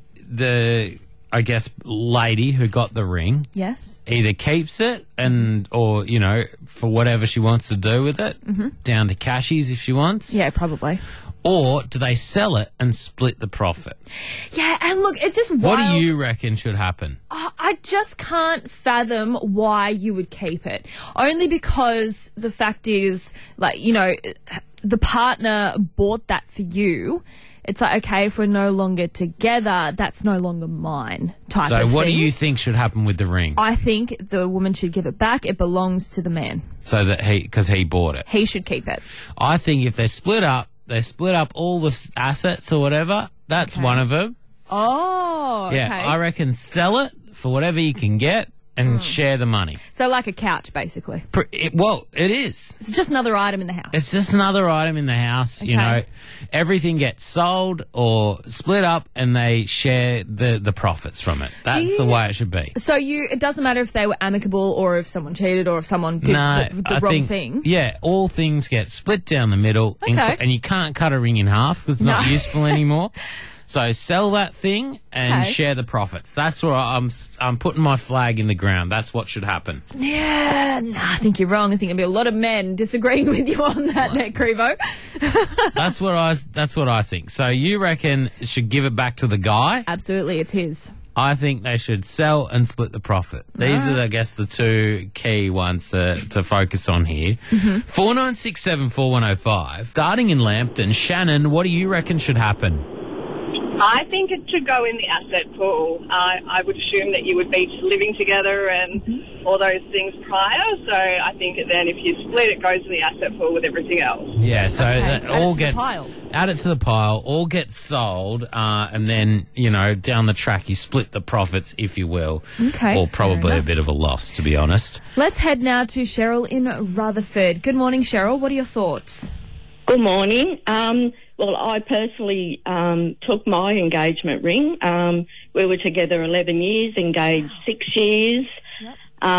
I guess lady who got the ring Yes. either keeps it or, you know, for whatever she wants to do with it, down to cashies if she wants. Yeah, probably. Or do they sell it and split the profit? Yeah, and look, it's just wild. What do you reckon should happen? I just can't fathom why you would keep it. Only because the fact is, like, you know, the partner bought that for you. It's like, okay, if we're no longer together, that's no longer mine type of thing. So what do you think should happen with the ring? I think the woman should give it back. It belongs to the man. So that because he bought it. He should keep it. I think if they split up all the assets or whatever, that's one of them. Oh, okay. Yeah, I reckon sell it for whatever you can get and share the money. So like a couch, basically. It is. It's just another item in the house. It's just another item in the house. Okay. You know, everything gets sold or split up and they share the profits from it. That's the way it should be. So it doesn't matter if they were amicable or if someone cheated or if someone did the wrong thing. Yeah, all things get split down the middle. Okay. And you can't cut a ring in half because it's not useful anymore. So sell that thing and share the profits. That's where I'm putting my flag in the ground. That's what should happen. Yeah, I think you're wrong. I think there'll be a lot of men disagreeing with you on that, Nick Crevo. That's what I think. So you reckon it should give it back to the guy? Absolutely, it's his. I think they should sell and split the profit. These are, I guess, the two key ones to focus on here. 49674105. Starting in Lambton, Shannon, what do you reckon should happen? I think it should go in the asset pool. I would assume that you would be living together and all those things prior. So I think then if you split, it goes in the asset pool with everything else. Yeah, so that all gets add it to the pile, all gets sold, and then, you know, down the track you split the profits, if you will. Okay, or fair probably a enough. bit of a loss, to be honest. Let's head now to Cheryl in Rutherford. Good morning, Cheryl. What are your thoughts? Good morning. Well, I personally took my engagement ring. We were together 11 years, engaged 6 years. Yep.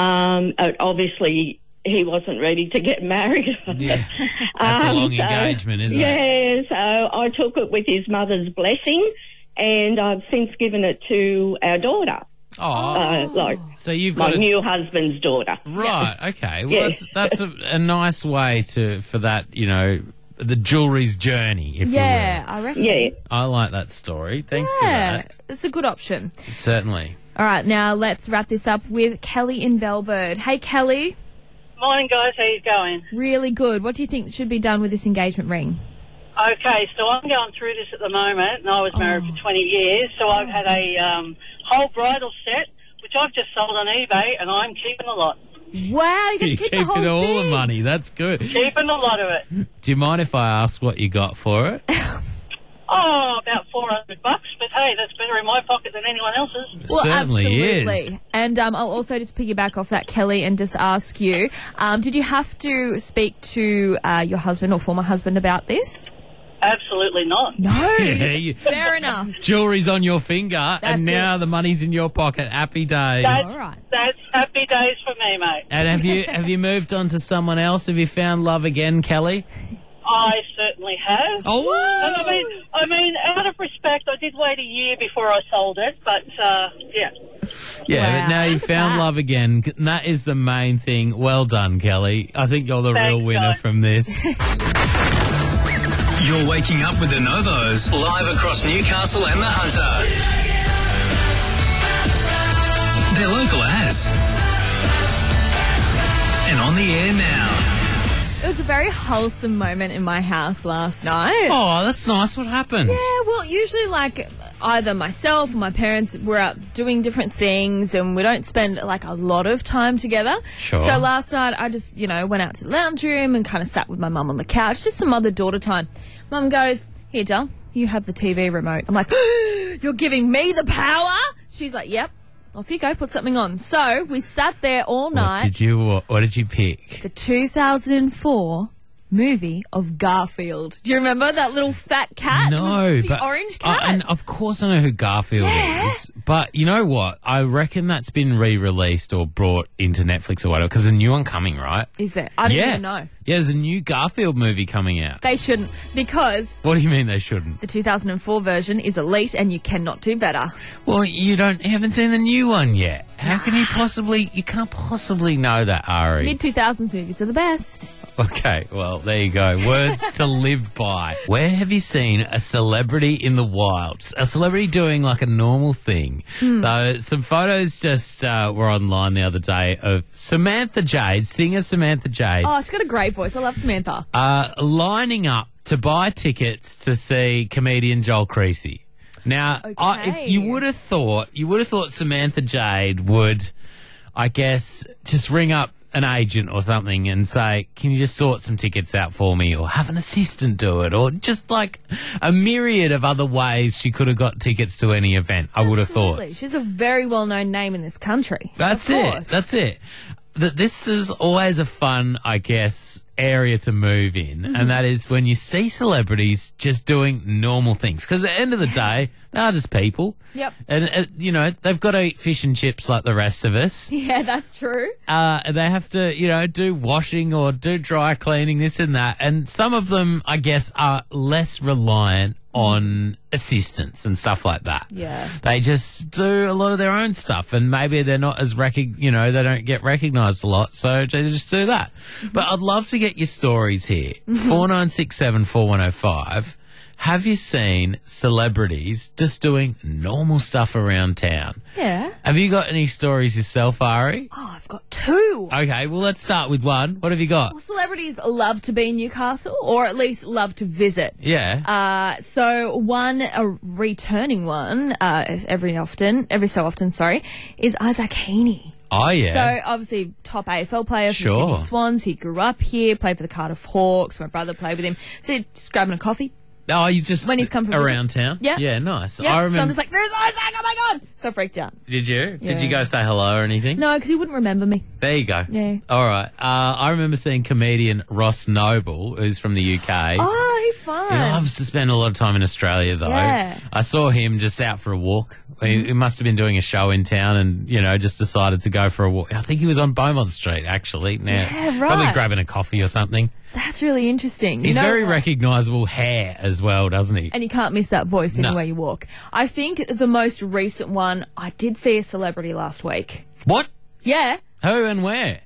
Obviously, he wasn't ready to get married. Yeah. That's a long engagement, isn't it? Yeah, so I took it with his mother's blessing, and I've since given it to our daughter. Oh, so you've got my new husband's daughter. Right, okay. Well, that's a nice way for that, you know, the jewellery's journey, if you will. I reckon. Yeah. I like that story. Thanks for that. It's a good option. Certainly. All right, now let's wrap this up with Kelly in Bellbird. Hey, Kelly. Morning, guys. How you going? Really good. What do you think should be done with this engagement ring? Okay, so I'm going through this at the moment, and I was married for 20 years, so I've had a whole bridal set, which I've just sold on eBay, and I'm keeping a lot. Wow, you get to keep the whole keeping all thing. the money. That's good. Keeping a lot of it. Do you mind if I ask what you got for it? Oh, about $400, but hey, that's better in my pocket than anyone else's. Well, Certainly absolutely. is. And I'll also just piggyback off that, Kelly, and just ask you, did you have to speak to your husband or former husband about this? Absolutely not. No. Yeah, Fair enough. Jewelry's on your finger, and That's now it. the money's in your pocket. Happy days. All right. That's happy days for me, mate. And have you moved on to someone else? Have you found love again, Kelly? I certainly have. Oh, And I mean, out of respect, I did wait a year before I sold it, but yeah. yeah. Wow, But now you look at found that. love again. And that is the main thing. Well done, Kelly. I think you're the Thanks, real winner guys. from this. You're waking up with the Novos, live across Newcastle and the Hunter. They're local as. And on the air now. It was a very wholesome moment in my house last night. Oh, that's nice. What happened? Yeah, well, usually, like, either myself or my parents were out doing different things and we don't spend like a lot of time together. Sure. So last night I just, went out to the lounge room and kind of sat with my mum on the couch, just some mother-daughter time. Mum goes, "Here, Del, you have the TV remote." I'm like, "You're giving me the power?" She's like, "Yep. Off you go, put something on." So we sat there all night. What did you pick? The 2004 movie of Garfield. Do you remember that little fat cat? No, the but orange cat. and of course I know who Garfield is. But you know what? I reckon that's been re-released or brought into Netflix or whatever because there's a new one coming, right? Is there? I didn't even know. Yeah, there's a new Garfield movie coming out. They shouldn't, because What do you mean they shouldn't? the 2004 version is elite and you cannot do better. Well, you haven't seen the new one yet. How can you can't possibly know that, Ari. Mid-2000s movies are the best. Okay, well, there you go. Words to live by. Where have you seen a celebrity in the wild? A celebrity doing like a normal thing. Some photos just were online the other day of Samantha Jade, singer Samantha Jade, Oh, she's got a great voice. I love Samantha. lining up to buy tickets to see comedian Joel Creasy. Now, Okay. you would have thought Samantha Jade would, I guess, just ring up an agent or something and say, "Can you just sort some tickets out for me?" or have an assistant do it, or just like a myriad of other ways she could have got tickets to any event, I would have Absolutely. thought. She's a very well-known name in this country. That's Of it. course. That's it. This is always a fun, I guess, area to move in, and that is when you see celebrities just doing normal things. Because at the end of the day, they are just people. Yep. And, they've got to eat fish and chips like the rest of us. Yeah, that's true. They have to, do washing or do dry cleaning, this and that. And some of them, I guess, are less reliant on assistance and stuff like that. Yeah. They just do a lot of their own stuff, and maybe they're not as they don't get recognised a lot, so they just do that. But I'd love to get your stories here. 4967 4105. Have you seen celebrities just doing normal stuff around town? Yeah. Have you got any stories yourself, Ari? Oh, I've got two. Okay, well, let's start with one. What have you got? Well, celebrities love to be in Newcastle, or at least love to visit. Yeah. So a returning one, every so often, is Isaac Heaney. Oh, yeah. So, obviously, top AFL player for Sure. the Sydney Swans. He grew up here, played for the Cardiff Hawks. My brother played with him. So, just grabbing a coffee. Oh, you just When he's come from around town? Yeah. Yeah, nice. Yeah, I remember. so I'm just like, "There's Isaac, oh my God!" So I freaked out. Did you? Yeah. Did you go say hello or anything? No, because he wouldn't remember me. There you go. Yeah. All right. I remember seeing comedian Ross Noble, who's from the UK. Oh, he's fun. He loves to spend a lot of time in Australia, though. Yeah. I saw him just out for a walk. He must have been doing a show in town and, just decided to go for a walk. I think he was on Beaumont Street, actually. Now, Yeah, right. Probably grabbing a coffee or something. That's really interesting. He's You know very what? recognisable hair as well, doesn't he? And you can't miss that voice No. anywhere you walk. I think the most recent one, I did see a celebrity last week. What? Yeah. Who and where?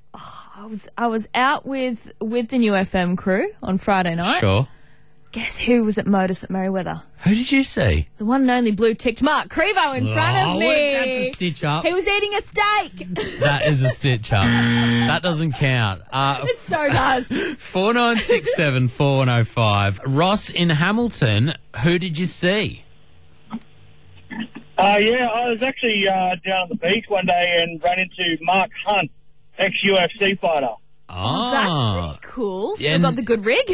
I was out with the new FM crew on Friday night. Sure. Guess who was at Modus at Merriweather? Who did you see? The one and only blue-ticked Mark Crevo in front of Oh, me. that's a stitch up. He was eating a steak. That is a stitch up. That doesn't count. It so does. 4967 4105. Ross in Hamilton, who did you see? Yeah, I was actually down on the beach one day and ran into Mark Hunt, ex-UFC fighter. Oh, That's pretty cool. Still And- got the good rig.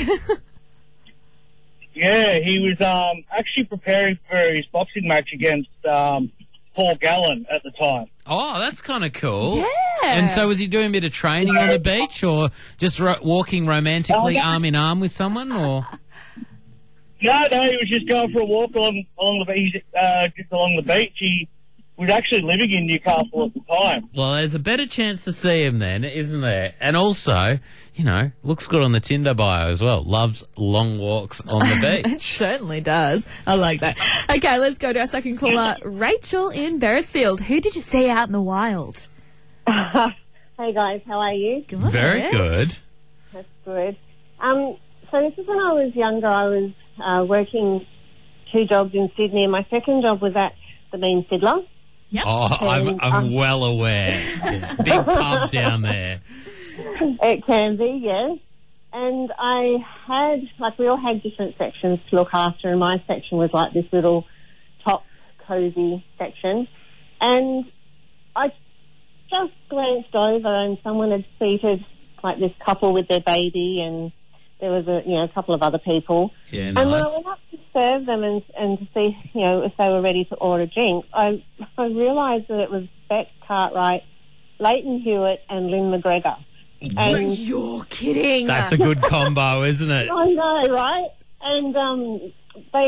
Yeah, he was actually preparing for his boxing match against Paul Gallen at the time. Oh, that's kind of cool. Yeah. And so was he doing a bit of training on the beach or just walking romantically Oh, no. arm in arm with someone? Or No, he was just going for a walk along the beach. Just along the beach. He was actually living in Newcastle at the time. Well, there's a better chance to see him then, isn't there? And also, looks good on the Tinder bio as well. Loves long walks on the It beach. certainly does. I like that. Okay, let's go to our second caller, Rachel in Beresfield. Who did you see out in the wild? Hey guys, how are you? Good. Very good. That's good. So this is when I was younger. I was working 2 jobs in Sydney, and my second job was at the Mean Fiddler. Yep. Oh, I'm well aware. Big pub down there. It can be, yes. And I had, we all had different sections to look after, and my section was like this little top cosy section, and I just glanced over and someone had seated like this couple with their baby, and there was a couple of other people. Yeah, And when I nice. went up to serve them and to see, if they were ready to order drinks, I realised that it was Beck Cartwright, Leighton Hewitt and Lynn McGregor. And You're kidding. That's a good combo, isn't it? I know, right? And they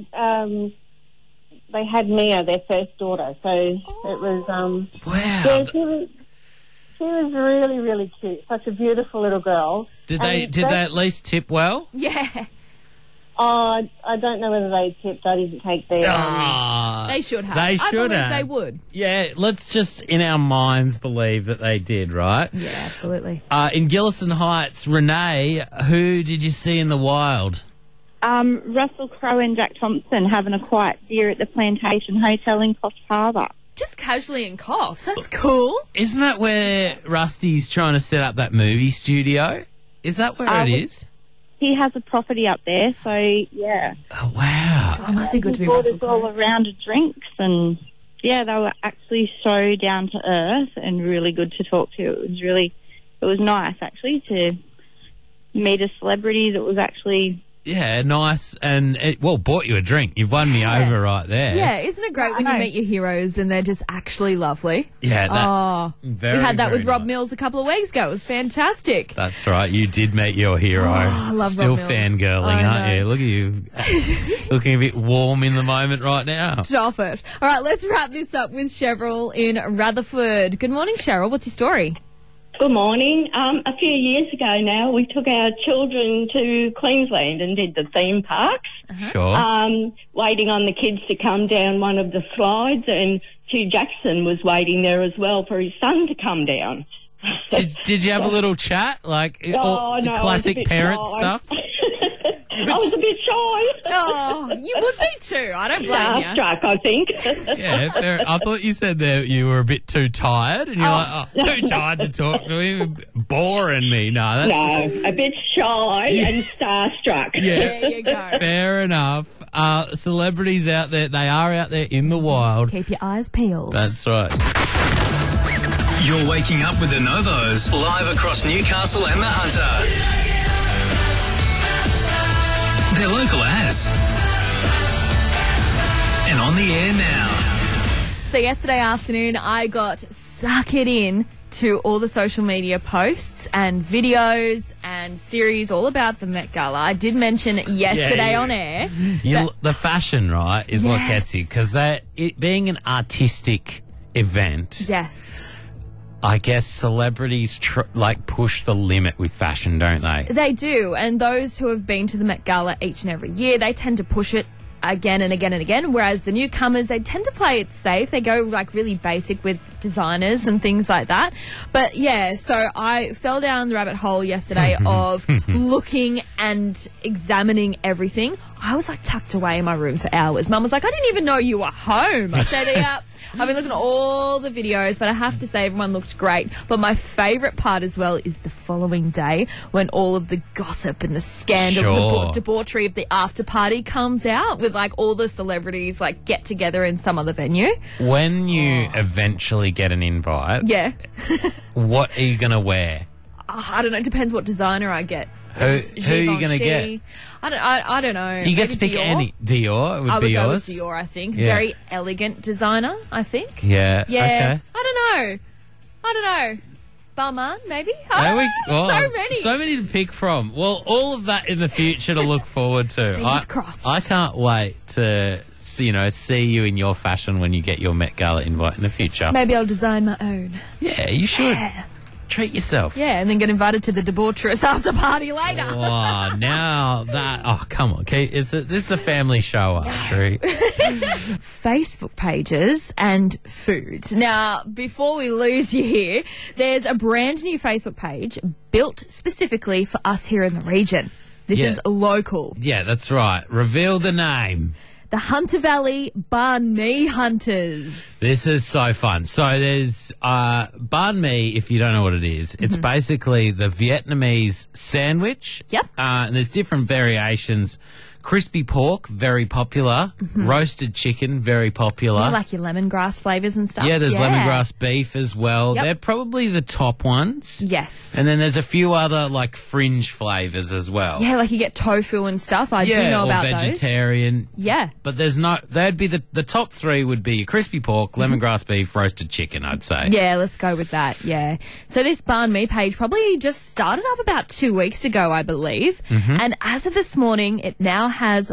had Mia, their first daughter. So it was Wow. yeah, she was really, really cute. Such a beautiful little girl. Did they at least tip well? Yeah. I don't know whether they tipped. I didn't take their. They should have. They I should believe have. they would. Yeah, let's just in our minds believe that they did, right? Yeah, absolutely. In Gilliston Heights, Renee, who did you see in the wild? Russell Crowe and Jack Thompson having a quiet beer at the Plantation Hotel in Coffs Harbour. Just casually in coughs. That's cool. Isn't that where Rusty's trying to set up that movie studio? Is that where it is? He has a property up there, so yeah. Oh, wow. It must be good to be He bought Russell us all Crowe. a round of drinks, and yeah, they were actually so down to earth and really good to talk to. It was nice actually to meet a celebrity that was actually. Yeah, nice. And it bought you a drink. You've won me over right there. Yeah, isn't it great when you know. meet your heroes and they're just actually lovely? Yeah, that, very, we had that with very Rob nice. Mills a couple of weeks ago. It was fantastic. That's right. You did meet your hero. I love Still Rob Mills. fangirling, I aren't know. you? Look at you. Looking a bit warm in the moment right now. Stop it. All right, let's wrap this up with Cheryl in Rutherford. Good morning, Cheryl. What's your story? Good morning. A few years ago now, we took our children to Queensland and did the theme parks. Sure. Waiting on the kids to come down one of the slides, and Hugh Jackson was waiting there as well for his son to come down. Did you have a little chat? Like Oh, all no, I was a classic bit parent shy. stuff? I was a bit shy. Oh, you would be too. I don't blame you. Starstruck, I think. Yeah, I thought you said that you were a bit too tired, and you're like, too tired to talk to him, boring me. No, that's No, a bit shy and starstruck. Yeah. There you go. fair enough. Celebrities out there, they are out there in the wild. Keep your eyes peeled. That's right. You're waking up with the Novos, live across Newcastle and the Hunter. They're local as. And on the air now. So yesterday afternoon, I got suckered in to all the social media posts and videos and series all about the Met Gala. I did mention yesterday on air. The fashion, right, is what Yes. gets you, because it being an artistic event, Yes. I guess celebrities push the limit with fashion, don't they? They do, and those who have been to the Met Gala each and every year, they tend to push it again and again and again, whereas the newcomers, they tend to play it safe. They go really basic with designers and things like that. But yeah, so I fell down the rabbit hole yesterday of looking and examining everything. I was tucked away in my room for hours. Mum was like, I didn't even know you were home. I said, yeah. I've been looking at all the videos, but I have to say everyone looked great. But my favourite part as well is the following day when all of the gossip and the scandal and Sure. the debauchery of the after party comes out with all the celebrities get together in some other venue. When you eventually get an invite, Yeah. what are you going to wear? I don't know. It depends what designer I get. Who are you going to get? I don't know. You get to Maybe pick Dior? any. Dior would I be would go yours. with Dior, I think. Yeah. Very elegant designer, I think. Yeah. Yeah. Okay. I don't know. Balmain, maybe? There we- So oh, many. So many to pick from. Well, all of that in the future to look forward to. Fingers crossed. I can't wait to see you in your fashion when you get your Met Gala invite in the future. Maybe I'll design my own. Yeah, you should. Treat yourself. Yeah, and then get invited to the debaucherous after party later. Oh, now that... Oh, come on. This is a family show, Archery. Facebook pages and food. Now, before we lose you here, there's a brand new Facebook page built specifically for us here in the region. This Yeah. is local. Yeah, that's right. Reveal the name. The Hunter Valley Banh Mi Hunters. This is so fun. So there's banh mi, if you don't know what it is. It's basically the Vietnamese sandwich. Yep. And there's different variations Crispy pork, very popular. Roasted chicken, very popular. You like your lemongrass flavours and stuff. Yeah, there's lemongrass beef as well. Yep. They're probably the top ones. Yes. And then there's a few other like fringe flavours as well. Yeah, like you get tofu and stuff. I do know about or vegetarian. those. Yeah. But there's no, they'd be the top three would be crispy pork, lemongrass beef, roasted chicken, I'd say. Yeah, let's go with that. Yeah. So this Banh Mi page probably just started up about 2 weeks ago, I believe. And as of this morning, it now has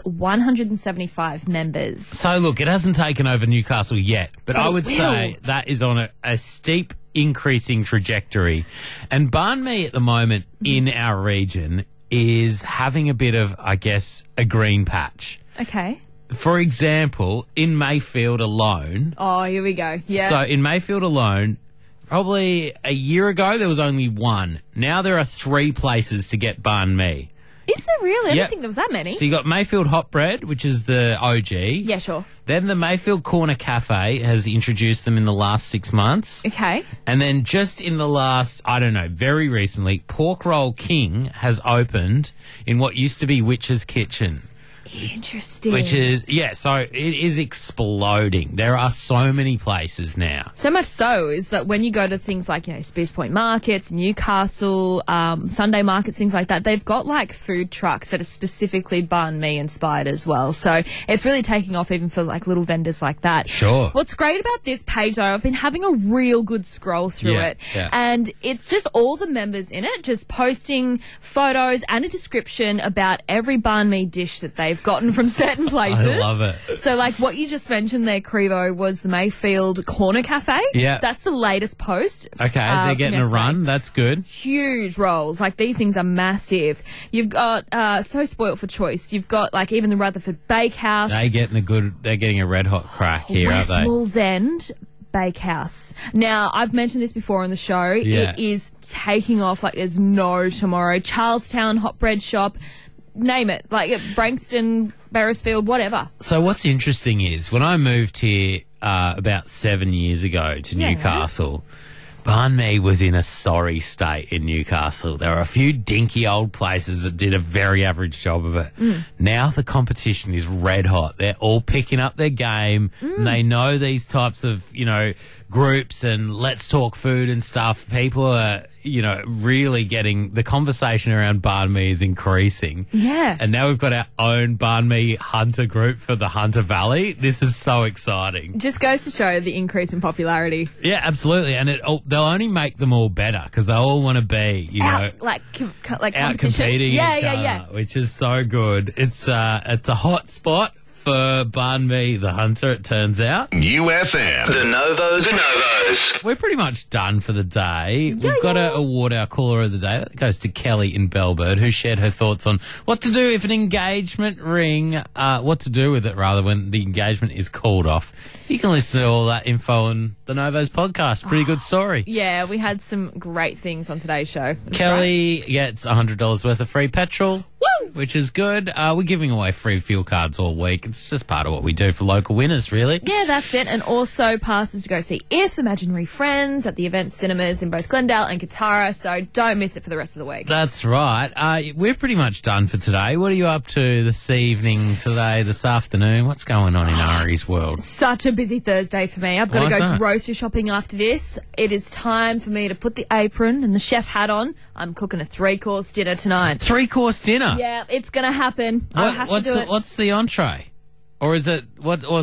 175 members. So look, it hasn't taken over Newcastle yet, but I it would will. say that is on a steep increasing trajectory. And Banh Mi at the moment in our region is having a bit of, I guess, a green patch. Okay. For example, in Mayfield alone. Oh, here we go. Yeah. So in Mayfield alone, probably a year ago, there was only one. Now there are 3 places to get Banh Mi. Is there really? I Yep. didn't think there was that many. So you got Mayfield Hot Bread, which is the OG. Yeah, sure. Then the Mayfield Corner Cafe has introduced them in the last 6 months. Okay. And then just in the last, I don't know, very recently, Pork Roll King has opened in what used to be Witch's Kitchen. Interesting. Which is, so it is exploding. There are so many places now. So much so is that when you go to things like, Spears Point markets, Newcastle, Sunday markets, things like that, they've got like food trucks that are specifically Banh Mi inspired as well. So it's really taking off even for like little vendors like that. Sure. What's great about this page though, I've been having a real good scroll through it. Yeah. And it's just all the members in it just posting photos and a description about every Banh Mi dish that they've gotten from certain places. I love it. So, like what you just mentioned there, Crevo, was the Mayfield Corner Cafe. Yeah. That's the latest post. Okay, they're from getting a yesterday. run. That's good. Huge rolls. Like, these things are massive. You've got So Spoilt for Choice. You've got, like, even the Rutherford Bakehouse. They're getting a red hot crack here, West aren't they? Malls End Bakehouse. Now, I've mentioned this before on the show. Yeah. It is taking off like there's no tomorrow. Charlestown Hot Bread Shop. Name it. Like, Brankston, Beresfield, whatever. So what's interesting is when I moved here about 7 years ago to Newcastle, Banh Mi was in a sorry state in Newcastle. There were a few dinky old places that did a very average job of it. Now the competition is red hot. They're all picking up their game. And they know these types of, groups and let's talk food and stuff. People are, really getting the conversation around Banh Mi is increasing. Yeah. And now we've got our own Banh Mi Hunter group for the Hunter Valley. This is so exciting. Just goes to show the increase in popularity. Yeah, absolutely. And they'll only make them all better because they all want to be, Out out competition. competing Yeah, each yeah, other, yeah. which is so good. It's a hot spot for Banh Mi the Hunter, it turns out. UFM. The Novos. We're pretty much done for the day. We've got to award our caller of the day. That goes to Kelly in Bellbird, who shared her thoughts on what to do if an engagement ring, what to do with it, rather, when the engagement is called off. You can listen to all that info on the Novos podcast. Pretty good story. Yeah, we had some great things on today's show. That's Kelly gets $100 worth of free petrol. Woo! Which is good. We're giving away free fuel cards all week. It's just part of what we do for local winners, really. Yeah, that's it. And also passes to go see If Imaginary Friends at the Event Cinemas in both Glendale and Katara. So don't miss it for the rest of the week. That's right. We're pretty much done for today. What are you up to this evening, today, this afternoon? What's going on in Ari's world? Such a busy Thursday for me. I've got Why's to go that? grocery shopping after this. It is time for me to put the apron and the chef hat on. I'm cooking a 3-course dinner tonight. 3-course dinner? Yeah, it's going to happen. I have to do it. What's the entree? Or is it, what are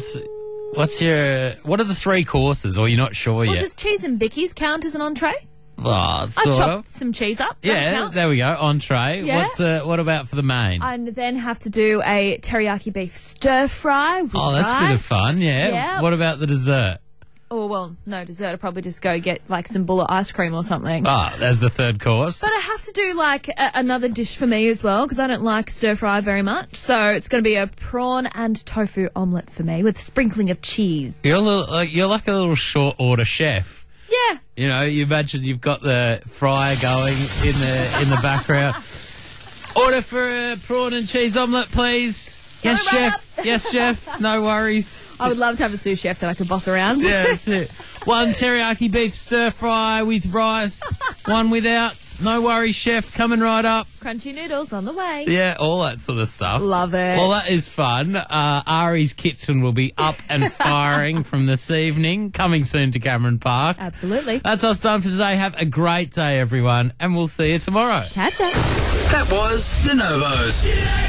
the 3 courses? Or you're not sure Well, yet? does cheese and bickies count as an entree? Well, I sort chopped of. some cheese up. Does that Yeah, count? there we go. Entree. Yeah. What about for the main? I then have to do a teriyaki beef stir fry with Oh, that's a bit of rice. fun, yeah. Yeah. What about the dessert? Oh, well, no dessert. I'll probably just go get like some bullet ice cream or something. Oh, there's the 3rd course. But I have to do like another dish for me as well because I don't like stir fry very much. So it's going to be a prawn and tofu omelette for me with a sprinkling of cheese. You're like a little short order chef. Yeah. You imagine you've got the fryer going in the background. Order for a prawn and cheese omelette, please. Yes, Coming right chef. Yes, chef. No worries. I would love to have a sous chef that I could boss around. Yeah, that's it. 1 teriyaki beef stir fry with rice. 1 without. No worries, chef, coming right up. Crunchy noodles on the way. Yeah, all that sort of stuff. Love it. Well, that is fun. Ari's Kitchen will be up and firing from this evening, coming soon to Cameron Park. Absolutely. That's us done for today. Have a great day, everyone, and we'll see you tomorrow. Catch ya. That was the Novos.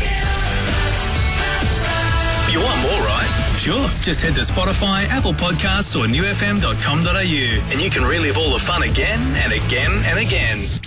You want more, right? Sure. Just head to Spotify, Apple Podcasts or newfm.com.au and you can relive all the fun again and again and again.